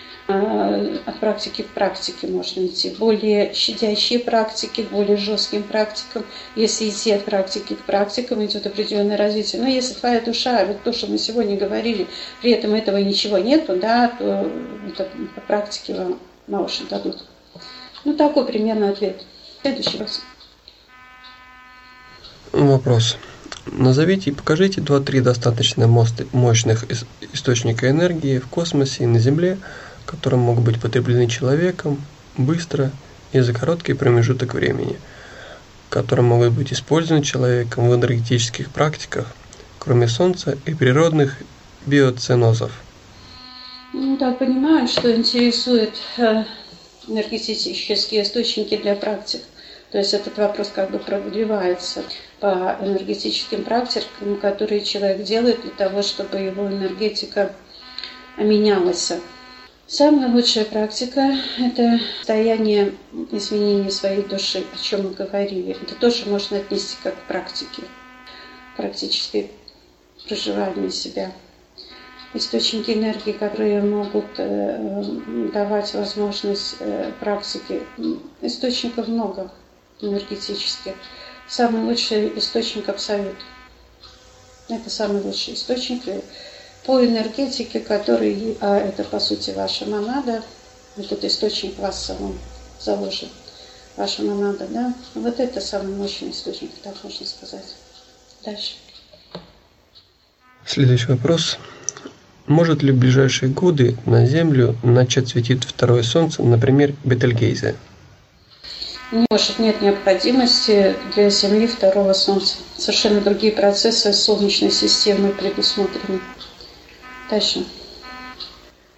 От практики к практике можно идти. Более щадящие практики, более жестким практикам. Если идти от практики к практикам, идет определенное развитие. Но если твоя душа, вот то, что мы сегодня говорили, при этом этого ничего нету, да, то это по практике вам на уши дадут. Такой примерно ответ. Следующий вопрос. Вопрос. Назовите и покажите 2-3 достаточно мощных источника энергии в космосе и на Земле, которые могут быть потреблены человеком быстро и за короткий промежуток времени, которые могут быть использованы человеком в энергетических практиках, кроме Солнца и природных биоценозов. Так, понимаю, что интересует энергетические источники для практик. То есть этот вопрос как бы продлевается по энергетическим практикам, которые человек делает для того, чтобы его энергетика менялась. Самая лучшая практика – это состояние изменения своей души, о чем мы говорили. Это тоже можно отнести как к практике, практическое проживание себя. Источники энергии, которые могут давать возможность практики. Источников много энергетических. Самый лучший источник – абсолют. Это самый лучший источник по энергетике, который, это по сути ваша монада, этот источник в вас самом заложен. Ваша монада, да? Вот это самый мощный источник, так можно сказать. Дальше. Следующий вопрос. Может ли в ближайшие годы на Землю начать светить второе Солнце, например, Бетельгейзе? Не может, нет необходимости для Земли второго Солнца. Совершенно другие процессы Солнечной системы предусмотрены. Дальше.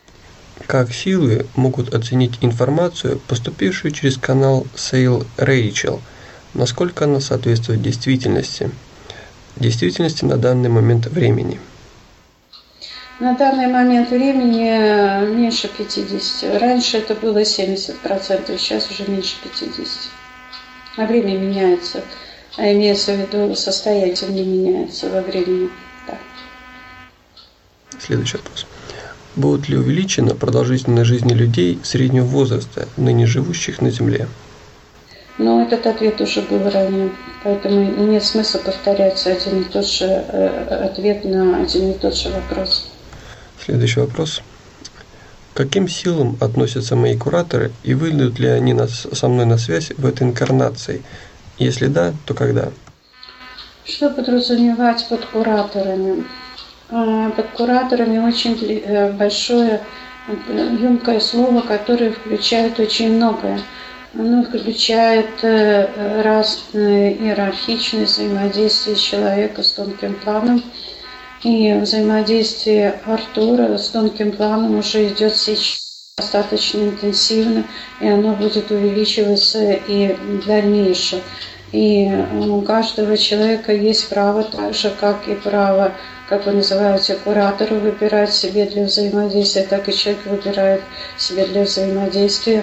Как силы могут оценить информацию, поступившую через канал Сейл Рэйчел, насколько она соответствует действительности на данный момент времени? На данный момент времени меньше 50. Раньше это было 70%, сейчас уже меньше 50%. А время меняется. А имеется в виду, состояние не меняется во времени. Да. Следующий вопрос. Будет ли увеличена продолжительность жизни людей среднего возраста, ныне живущих на Земле? Но этот ответ уже был ранее, поэтому нет смысла повторять один и тот же ответ на один и тот же вопрос. Следующий вопрос. К каким силам относятся мои кураторы и выйдут ли они со мной на связь в этой инкарнации? Если да, то когда? Что подразумевать под кураторами? Под кураторами очень большое, емкое слово, которое включает очень многое. Оно включает разные иерархичные взаимодействия человека с тонким планом. И взаимодействие Артура с тонким планом уже идет сейчас достаточно интенсивно, и оно будет увеличиваться и дальнейшее. И у каждого человека есть право, так же как и право, как вы называете, куратора, выбирать себе для взаимодействия, так и человек выбирает себе для взаимодействия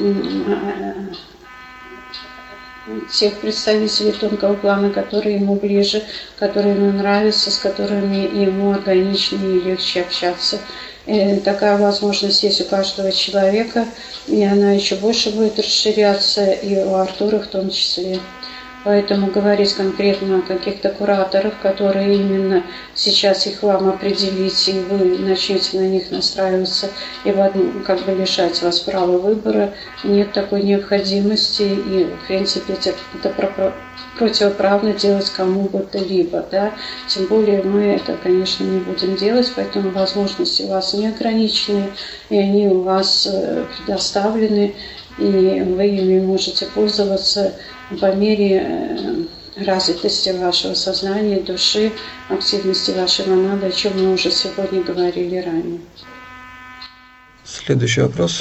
тех представителей тонкого плана, которые ему ближе, которые ему нравятся, с которыми ему органичнее и легче общаться. И такая возможность есть у каждого человека, и она еще больше будет расширяться, и у Артура в том числе. Поэтому говорить конкретно о каких-то кураторах, которые именно сейчас их вам определить, и вы начнете на них настраиваться, и как бы лишать вас права выбора, нет такой необходимости, и в принципе это противоправно делать кому бы то либо, да? Тем более мы это, конечно, не будем делать, поэтому возможности у вас неограничены, и они у вас предоставлены, и вы ими можете пользоваться по мере развитости вашего сознания, души, активности вашей монады, о чем мы уже сегодня говорили ранее. Следующий вопрос.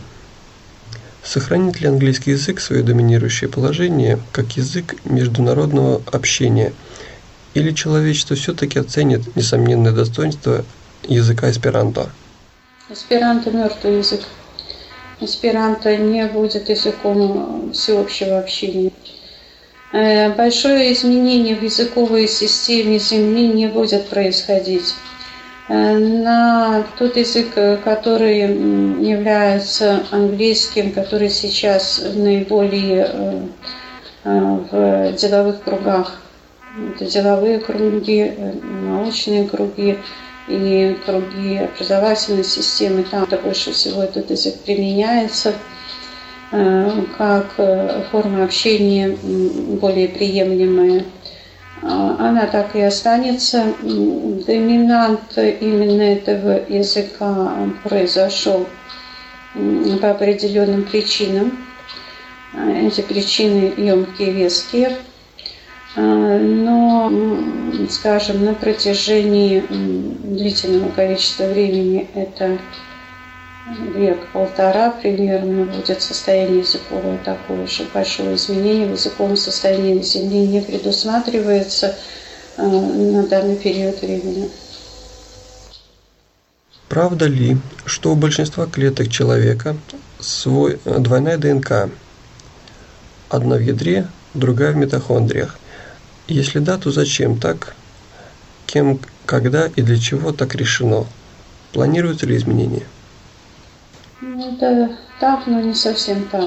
Сохранит ли английский язык свое доминирующее положение как язык международного общения? Или человечество все-таки оценит несомненное достоинство языка эсперанто? Эсперанто – мертвый язык. Эсперанто не будет языком всеобщего общения. Большое изменение в языковой системе Земли не будет происходить. На тот язык, который является английским, который сейчас наиболее в деловых кругах, это деловые круги, научные круги, и круги образовательной системы, там-то больше всего этот язык применяется как форма общения более приемлемая. Она так и останется. Доминант именно этого языка произошел по определенным причинам. Эти причины емкие, веские. Но, скажем, на протяжении длительного количества времени, это век-полтора примерно, будет состояние языковое такое же. Большое изменение в языковом состоянии на Земле не предусматривается на данный период времени. Правда ли, что у большинства клеток человека двойная ДНК? Одна в ядре, другая в митохондриях. Если да, то зачем так? Кем, когда и для чего так решено? Планируются ли изменения? Это так, но не совсем так.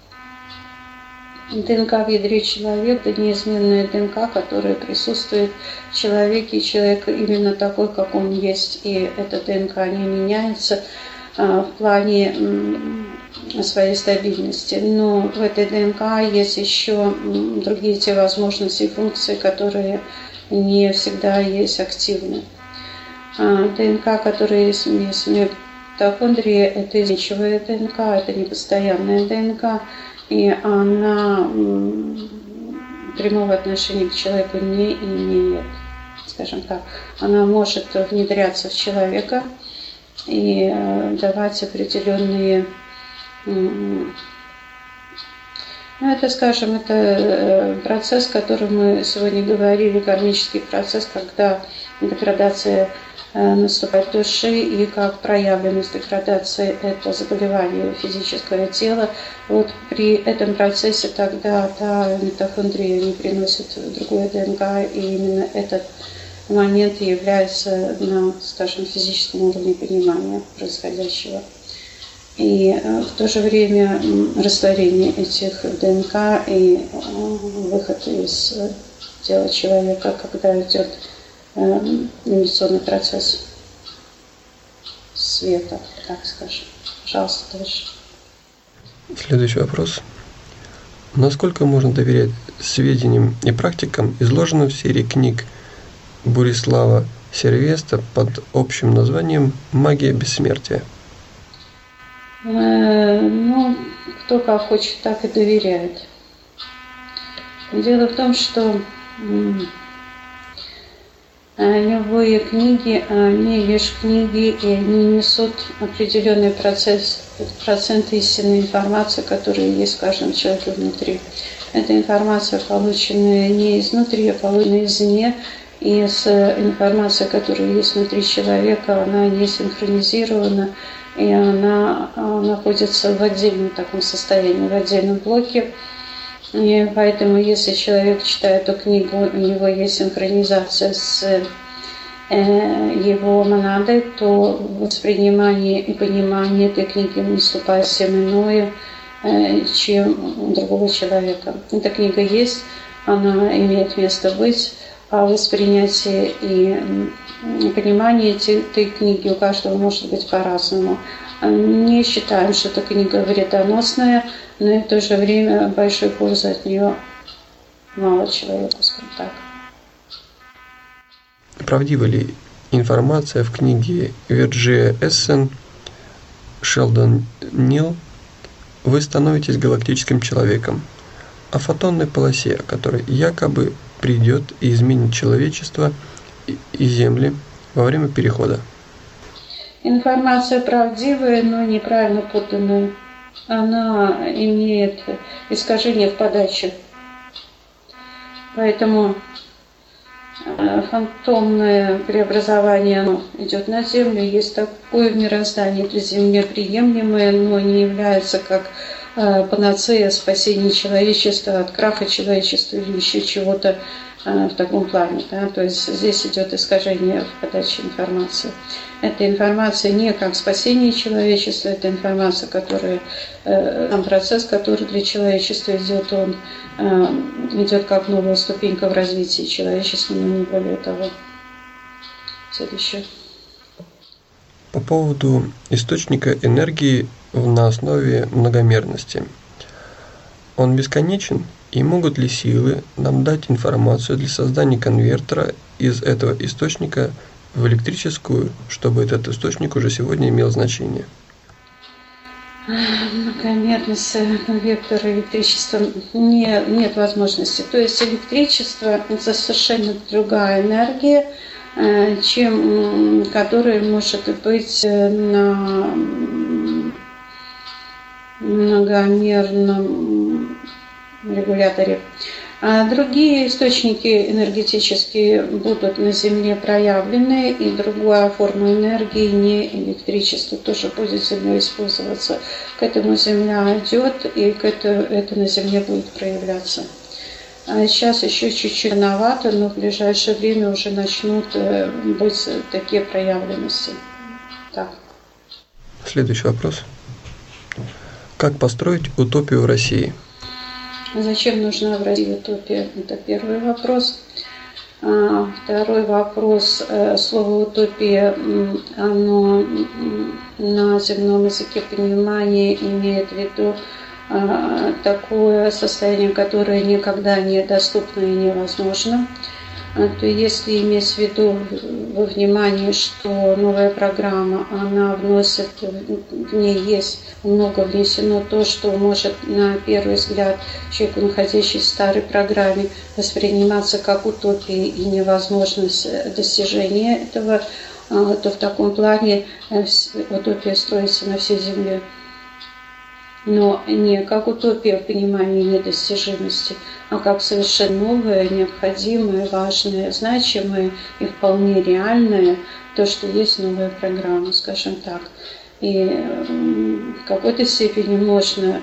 ДНК в ядре человека – это неизменная ДНК, которая присутствует в человеке, и человек именно такой, как он есть, и эта ДНК не меняется в плане своей стабильности. Но в этой ДНК есть еще другие те возможности и функции, которые не всегда есть активны. ДНК, которая есть в митохондрии, это изменчивая ДНК, это непостоянная ДНК, и она прямого отношения к человеку не имеет, скажем так. Она может внедряться в человека, и давать определенные, это, скажем, это процесс, о котором мы сегодня говорили, кармический процесс, когда деградация наступает в души, и как проявленность деградации – это заболевание физического тела. Вот при этом процессе тогда та митохондрия не приносит другое ДНК, и именно этот момент является на, скажем, физическом уровне понимания происходящего. И в то же время растворение этих ДНК и выход из тела человека, когда идет инъекционный процесс света, так скажем. Пожалуйста, дальше. Следующий вопрос. Насколько можно доверять сведениям и практикам, изложенным в серии книг Борислава Сервеста под общим названием «Магия бессмертия»? Ну, кто как хочет, так и доверяет. Дело в том, что любые книги, они лишь книги, и они несут определенный процент истинной информации, которая есть в каждом человеке внутри. Эта информация, полученная не изнутри, а полученная извне, и с информацией, которая есть внутри человека, она не синхронизирована, и она находится в отдельном таком состоянии, в отдельном блоке. И поэтому, если человек читает эту книгу, у него есть синхронизация с его монадой, то воспринимание и понимание этой книги наступает совсем иное, чем у другого человека. Эта книга есть, она имеет место быть, а воспринятие и понимание этой книги у каждого может быть по-разному. Не считаем, что эта книга вредоносная, но и в то же время большой пользы от нее мало человеку, скажем так. Правдива ли информация в книге Верджия Эссен Шелдон Нил «Вы становитесь галактическим человеком» о фотонной полосе, которая якобы придет и изменит человечество и Земли во время перехода? Информация правдивая, но неправильно поданная. Она имеет искажение в подаче. Поэтому фантомное преобразование, оно идет на Землю. Есть такое в мироздании для Земли приемлемое, но не является как панацея спасения человечества от краха человечества или еще чего-то в таком плане. Да? То есть здесь идет искажение в подаче информации. Эта информация не как спасение человечества, это информация, которая, сам процесс, который для человечества идет, он идет как новая ступенька в развитии человечества, но не более того. Следующее. По поводу источника энергии на основе многомерности. Он бесконечен, и могут ли силы нам дать информацию для создания конвертера из этого источника в электрическую, чтобы этот источник уже сегодня имел значение? Многомерность конвертера электричества нет возможности. То есть электричество – это совершенно другая энергия, чем которая может быть на многомерном регуляторе. А другие источники энергетические будут на Земле проявлены, и другая форма энергии, не электричество, тоже будет Земля использоваться. К этому Земля идет, и это на Земле будет проявляться. А сейчас еще чуть-чуть рановато, но в ближайшее время уже начнут быть такие проявленности. Так. Следующий вопрос. Как построить утопию в России? Зачем нужна в России утопия? Это первый вопрос. Второй вопрос. Слово утопия, оно на земном языке понимания имеет в виду такое состояние, которое никогда не доступно и невозможно. То если иметь в виду во внимание, что новая программа, она вносит, в ней есть много внесено то, что может на первый взгляд человеку, находящийся в старой программе, восприниматься как утопия и невозможность достижения этого, то в таком плане утопия строится на всей земле. Но не как утопия в понимании недостижимости, а как совершенно новое, необходимое, важное, значимое и вполне реальное, то, что есть новая программа, скажем так. И в какой-то степени можно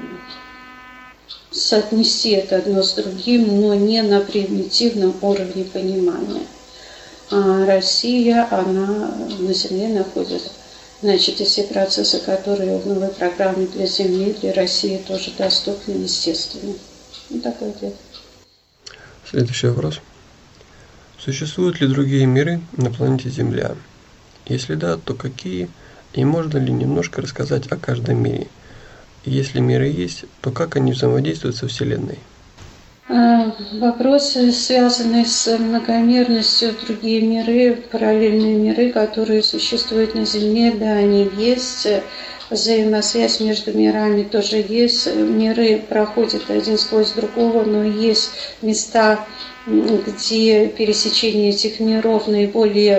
соотнести это одно с другим, но не на примитивном уровне понимания. А Россия, она на Земле находится. Значит, и все процессы, которые в новой программе для Земли, для России тоже доступны, естественно. Вот такой ответ. Следующий вопрос. Существуют ли другие миры на планете Земля? Если да, то какие? И можно ли немножко рассказать о каждом мире? И если миры есть, то как они взаимодействуют со Вселенной? Вопросы, связанные с многомерностью, другие миры, параллельные миры, которые существуют на Земле, да, они есть. Взаимосвязь между мирами тоже есть. Миры проходят один сквозь другого, но есть места, где пересечение этих миров наиболее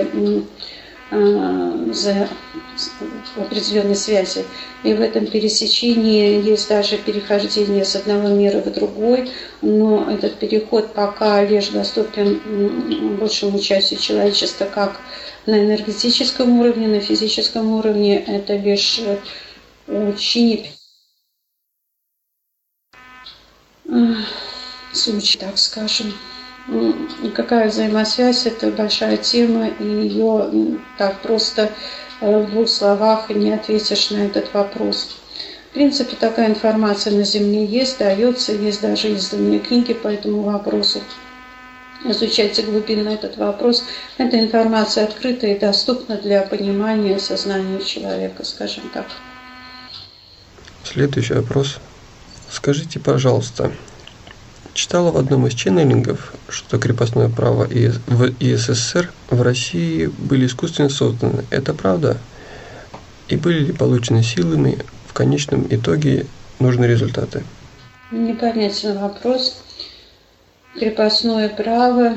за определенной связи. И в этом пересечении есть даже перехождение с одного мира в другой, но этот переход пока лишь доступен большему части человечества как на энергетическом уровне, на физическом уровне. Это лишь очень случай, так скажем. Какая взаимосвязь, это большая тема, и ее так просто в двух словах не ответишь на этот вопрос. В принципе, такая информация на Земле есть, дается, есть даже изданные книги по этому вопросу. Изучайте глубинно этот вопрос. Эта информация открыта и доступна для понимания сознания человека, скажем так. Следующий вопрос. Скажите, пожалуйста, читала в одном из ченнелингов, что крепостное право в СССР в России были искусственно созданы. Это правда? И были ли получены силами в конечном итоге нужные результаты? Непонятен вопрос. Крепостное право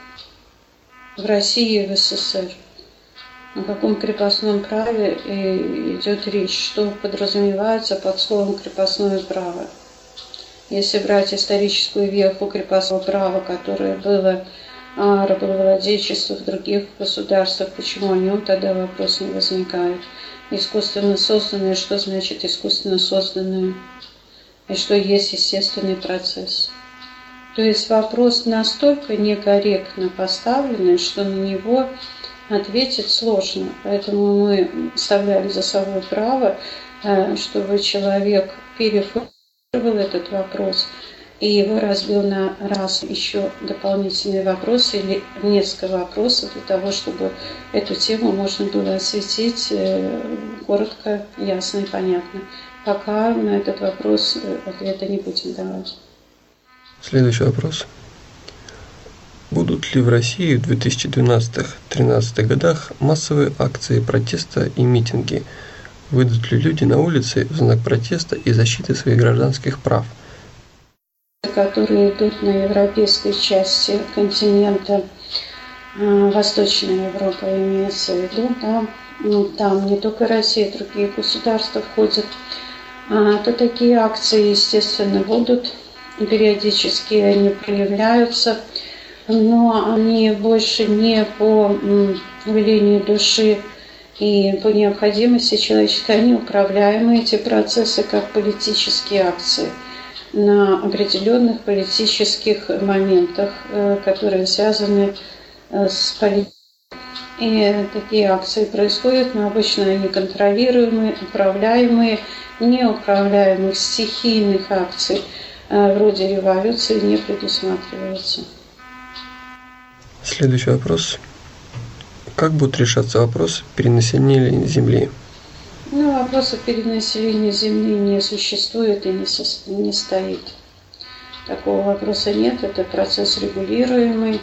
в России и в СССР. О каком крепостном праве идет речь? Что подразумевается под словом крепостное право? Если брать историческую веху крепостного права, которое было рабовладельчество в других государствах, почему о нем тогда вопрос не возникает? Искусственно созданное, что значит искусственно созданное? И что есть естественный процесс? То есть вопрос настолько некорректно поставленный, что на него ответить сложно. Поэтому мы вставляем за собой право, чтобы человек переформулировал этот вопрос и его разбил на раз еще дополнительные вопросы или несколько вопросов для того, чтобы эту тему можно было осветить коротко, ясно и понятно. Пока на этот вопрос ответа не будем давать. Следующий вопрос. Будут ли в России в 2012-2013 годах массовые акции протеста и митинги? Выйдут ли люди на улицы в знак протеста и защиты своих гражданских прав? Которые идут на европейской части континента, Восточная Европа имеется в виду, да, там не только Россия, другие государства входят, то такие акции, естественно, будут, периодически они проявляются, но они больше не по велению души и по необходимости человеческой, они управляемы, эти процессы, как политические акции на определенных политических моментах, которые связаны с политикой. И такие акции происходят, но обычно они контролируемые, управляемые, неуправляемых стихийных акций вроде революции не предусматривается. Следующий вопрос. Как будет решаться вопрос перенаселения Земли? Вопроса перенаселения Земли не существует и не стоит. Такого вопроса нет, это процесс регулируемый.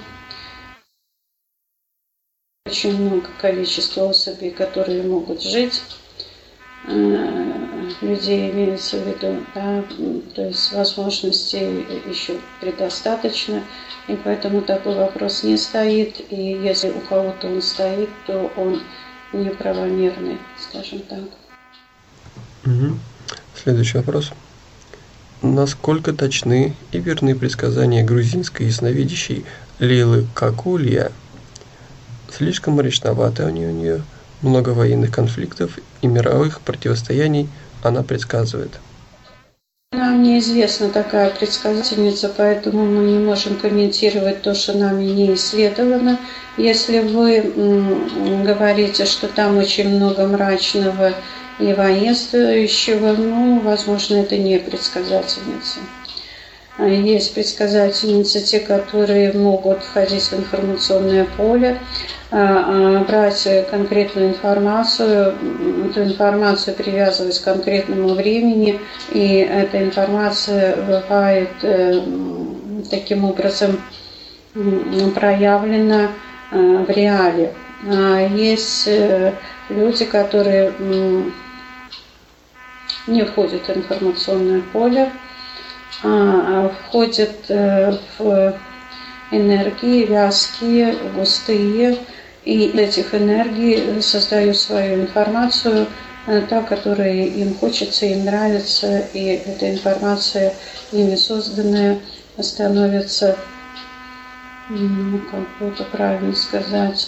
Очень много количества особей, которые могут жить людей имеется в виду, да, то есть возможностей еще предостаточно, и поэтому такой вопрос не стоит, и если у кого-то он стоит, то он неправомерный, скажем так. Угу. Следующий вопрос. Насколько точны и верны предсказания грузинской ясновидящей Лейлы Какулья? Слишком мрачновато у нее, много военных конфликтов и мировых противостояний она предсказывает. Нам неизвестна такая предсказательница, поэтому мы не можем комментировать то, что нами не исследовано. Если вы говорите, что там очень много мрачного и воинствующего, ну, возможно, это не предсказательница. Есть предсказательницы, те, которые могут входить в информационное поле, брать конкретную информацию, эту информацию привязывать к конкретному времени, и эта информация бывает таким образом проявлена в реале. Есть люди, которые не входят в информационное поле, входят в энергии вязкие, густые, и этих энергий создают свою информацию, та, которая им хочется, им нравится, и эта информация, ими созданная, становится, как бы это правильно сказать,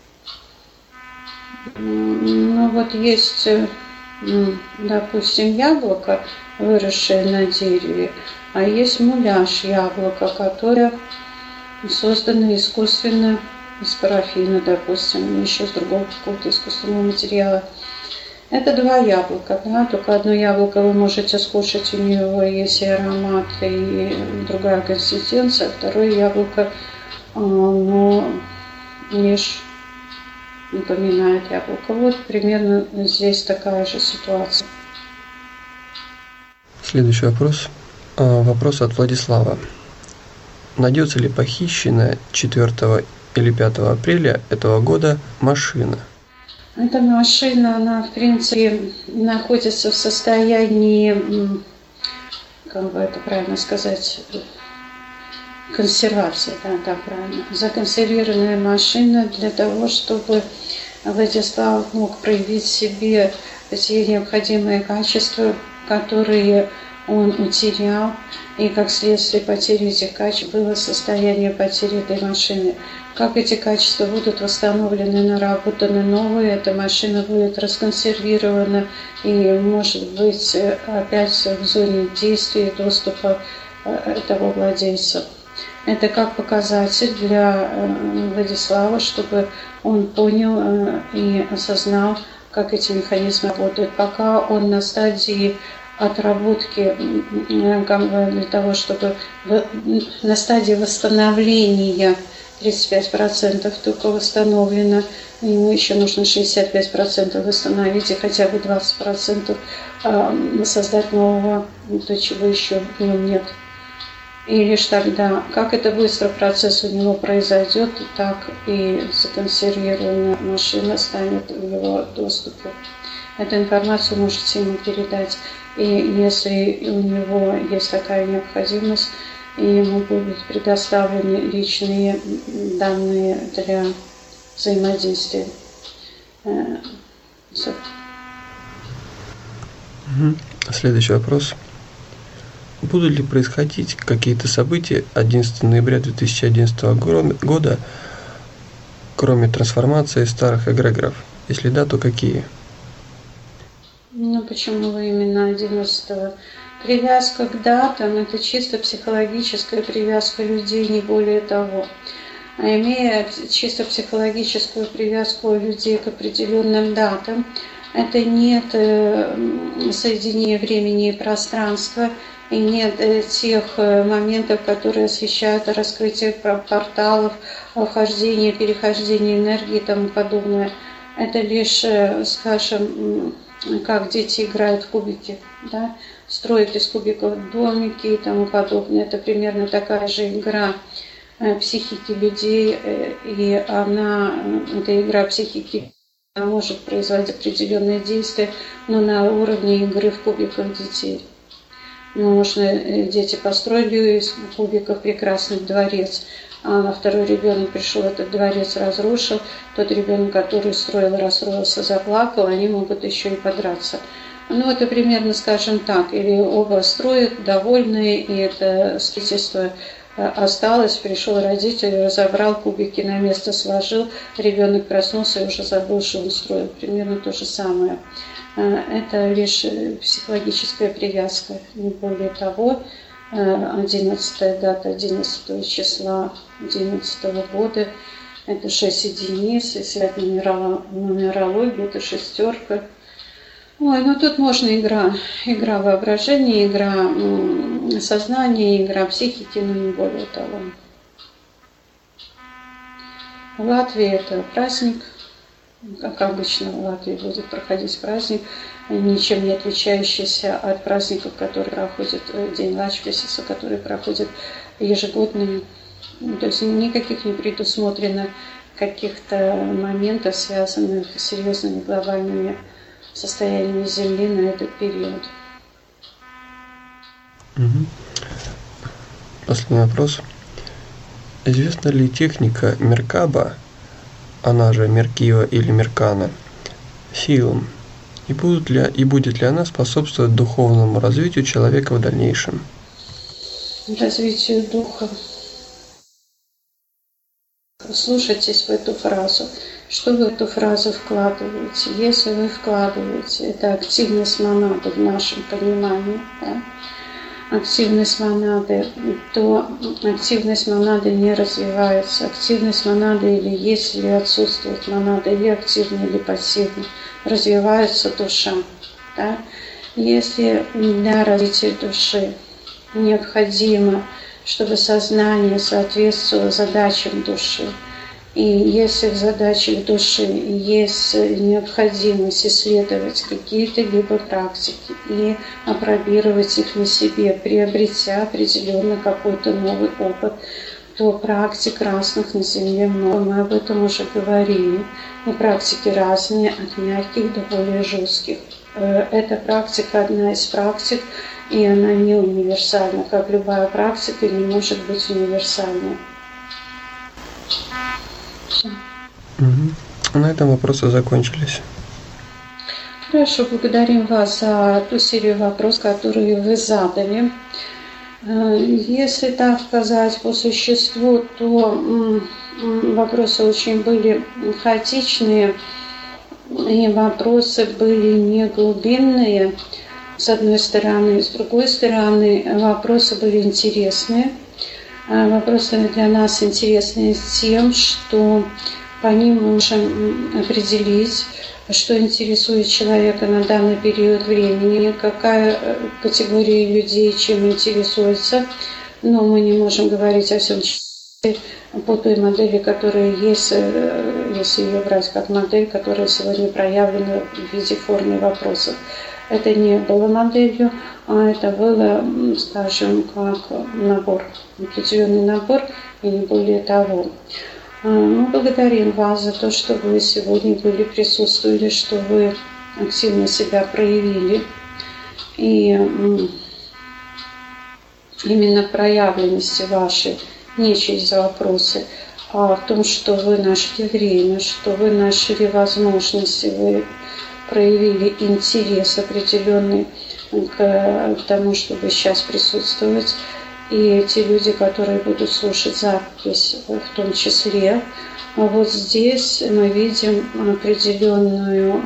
ну вот есть, допустим, яблоко, выросшее на дереве, а есть муляж яблока, которое создано искусственно из парафина, допустим, еще из другого какого-то искусственного материала. Это два яблока, да, только одно яблоко вы можете скушать, у него есть и аромат, и другая консистенция, второе яблоко, оно лишь напоминает яблоко. Вот примерно здесь такая же ситуация. Следующий вопрос. Вопрос от Владислава. Найдется ли похищенная 4 или 5 апреля этого года машина? Эта машина, она, в принципе, находится в состоянии, как бы это правильно сказать, консервации, да, правильно. Законсервированная машина для того, чтобы Владислав мог проявить в себе те необходимые качества, которые он утерял, и как следствие потери этих качеств было состояние потери этой машины. Как эти качества будут восстановлены, наработаны новые, эта машина будет расконсервирована и может быть опять в зоне действия и доступа этого владельца. Это как показатель для Владислава, чтобы он понял и осознал, как эти механизмы работают. Пока он на стадии отработки, для того, чтобы на стадии восстановления 35% только восстановлено, ему еще нужно 65% восстановить и хотя бы 20% создать нового, то, чего еще в нем нет. И лишь тогда, как это быстро процесс у него произойдет, так и законсервированная машина станет в его доступе. Эту информацию можете ему передать. И если у него есть такая необходимость, ему будут предоставлены личные данные для взаимодействия. Следующий вопрос. Будут ли происходить какие-то события 11 ноября 2011 года, кроме трансформации старых эгрегоров? Если да, то какие? Ну, почему вы именно 11-го? Привязка к датам – это чисто психологическая привязка людей, не более того. А имея чисто психологическую привязку людей к определенным датам, это нет соединения времени и пространства, и нет тех моментов, которые освещают раскрытие порталов, вхождение, перехождение энергии и тому подобное. Это лишь, скажем, как дети играют в кубики, да? Строят из кубиков домики и тому подобное. Это примерно такая же игра психики людей, и эта игра психики может производить определенные действия, но на уровне игры в кубиках детей. Дети построили из кубиков прекрасный дворец, а второй ребенок пришел, этот дворец разрушил, тот ребенок, который строил, расстроился, заплакал, они могут еще и подраться. Это примерно, скажем так, или оба строят, довольные, и это строительство осталось, пришел родитель, разобрал кубики, на место сложил, ребенок проснулся и уже забыл, что он строил. Примерно то же самое. Это лишь психологическая привязка, не более того. 11 дата 11 числа 11 года, это 6 единиц, если это нумерология, это шестерка. Тут можно игра воображения, игра сознания, игра психики, но не более того. В Латвии это праздник, как обычно в Латвии будет проходить праздник, ничем не отличающийся от праздников, которые проходят День Лачпесиса, который проходит ежегодно. То есть никаких не предусмотрено каких-то моментов, связанных с серьезными глобальными состояниями Земли на этот период. Последний вопрос. Известна ли техника Меркаба, она же Меркива или Меркана, силам? И будет ли она способствовать духовному развитию человека в дальнейшем? Развитию духа. Вслушайтесь в эту фразу. Что вы в эту фразу вкладываете? Если вы вкладываете, это активность монады в нашем понимании, да? Активность монады, то активность монады не развивается. Активность монады или есть, или отсутствует монада, или активна, или пассивна. Развивается душа. Да? Если для развития души необходимо, чтобы сознание соответствовало задачам души, и если в задачах души есть необходимость исследовать какие-то либо практики и апробировать их на себе, приобретя определенно какой-то новый опыт, то практик разных на Земле много. Мы об этом уже говорили. И практики разные, от мягких до более жестких. Эта практика одна из практик, и она не универсальна, как любая практика не может быть универсальной. На этом вопросы закончились. Хорошо, благодарим вас за ту серию вопросов, которые вы задали. Если так сказать по существу, то вопросы очень были хаотичные, и вопросы были не глубинные, с одной стороны. С другой стороны, вопросы были интересные. Вопросы для нас интересны тем, что по ним мы можем определить, что интересует человека на данный период времени, какая категория людей чем интересуется. Но мы не можем говорить о всем по той модели, которая есть, если ее брать как модель, которая сегодня проявлена в виде формы вопросов. Это не было моделью, а это было, скажем, как набор, определенный набор, и не более того. Мы благодарим вас за то, что вы сегодня присутствовали, что вы активно себя проявили. И именно проявленности вашей не через вопросы, а в том, что вы нашли время, что вы нашли возможности, вы проявили интерес определенный к тому, чтобы сейчас присутствовать. И те люди, которые будут слушать запись, в том числе, вот здесь мы видим определенную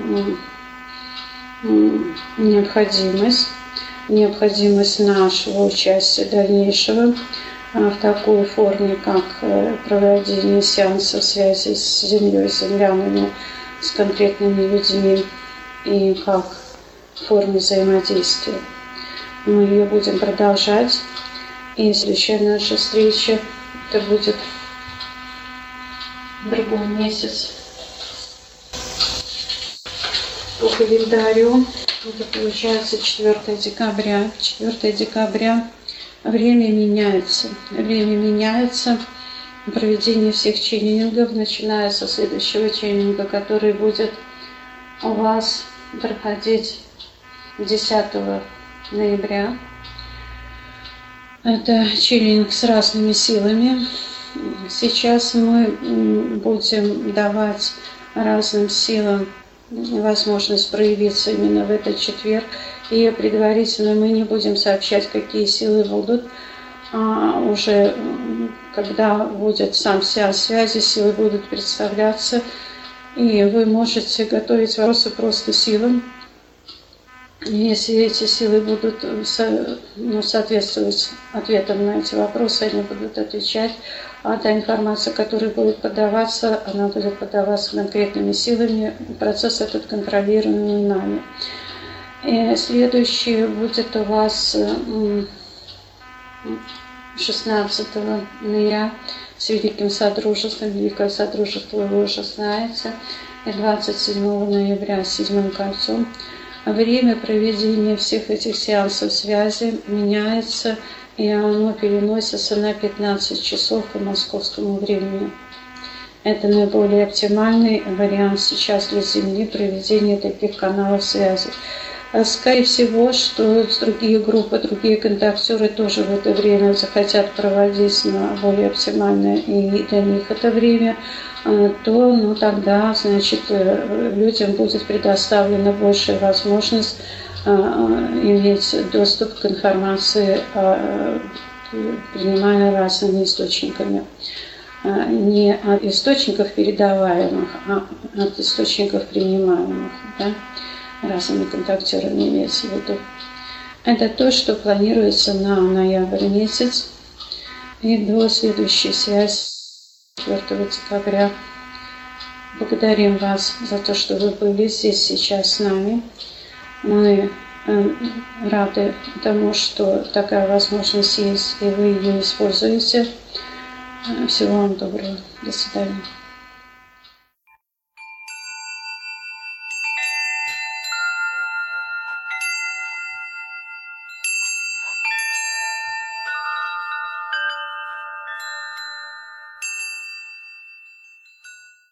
необходимость нашего участия дальнейшего в такой форме, как проведение сеансов связи с Землей, с землянами, с конкретными людьми, и как в форме взаимодействия. Мы ее будем продолжать. И следующая наша встреча, это будет в другой месяц по календарю. Это получается 4 декабря. 4 декабря время меняется. Время меняется. Проведение всех ченнингов, начиная со следующего ченнинга, который будет у вас проходить 10 ноября. Это чиллинг с разными силами. Сейчас мы будем давать разным силам возможность проявиться именно в этот четверг. И предварительно мы не будем сообщать, какие силы будут. А уже когда будет сам сеанс связи, силы будут представляться. И вы можете готовить вопросы просто силам. Если эти силы будут соответствовать ответам на эти вопросы, они будут отвечать, а та информация, которая будет подаваться, она будет подаваться конкретными силами. Процесс этот контролируемый нами. И следующее будет у вас 16 ноября с Великим Содружеством. Великое Содружество вы уже знаете. И 27 ноября с Седьмым Кольцом. Время проведения всех этих сеансов связи меняется, и оно переносится на 15 часов по московскому времени. Это наиболее оптимальный вариант сейчас для Земли проведения таких каналов связи. Скорее всего, что другие группы, другие контактеры тоже в это время захотят проводить на более оптимальное и для них это время, то тогда, значит, людям будет предоставлена большая возможность иметь доступ к информации, принимая разными источниками. Не от источников передаваемых, а от источников принимаемых, да? Разными контактерами имеется в виду. Это то, что планируется на ноябрь месяц и до следующей связи 4 декабря. Благодарим вас за то, что вы были здесь сейчас с нами. Мы рады тому, что такая возможность есть, и вы ее используете. Всего вам доброго. До свидания.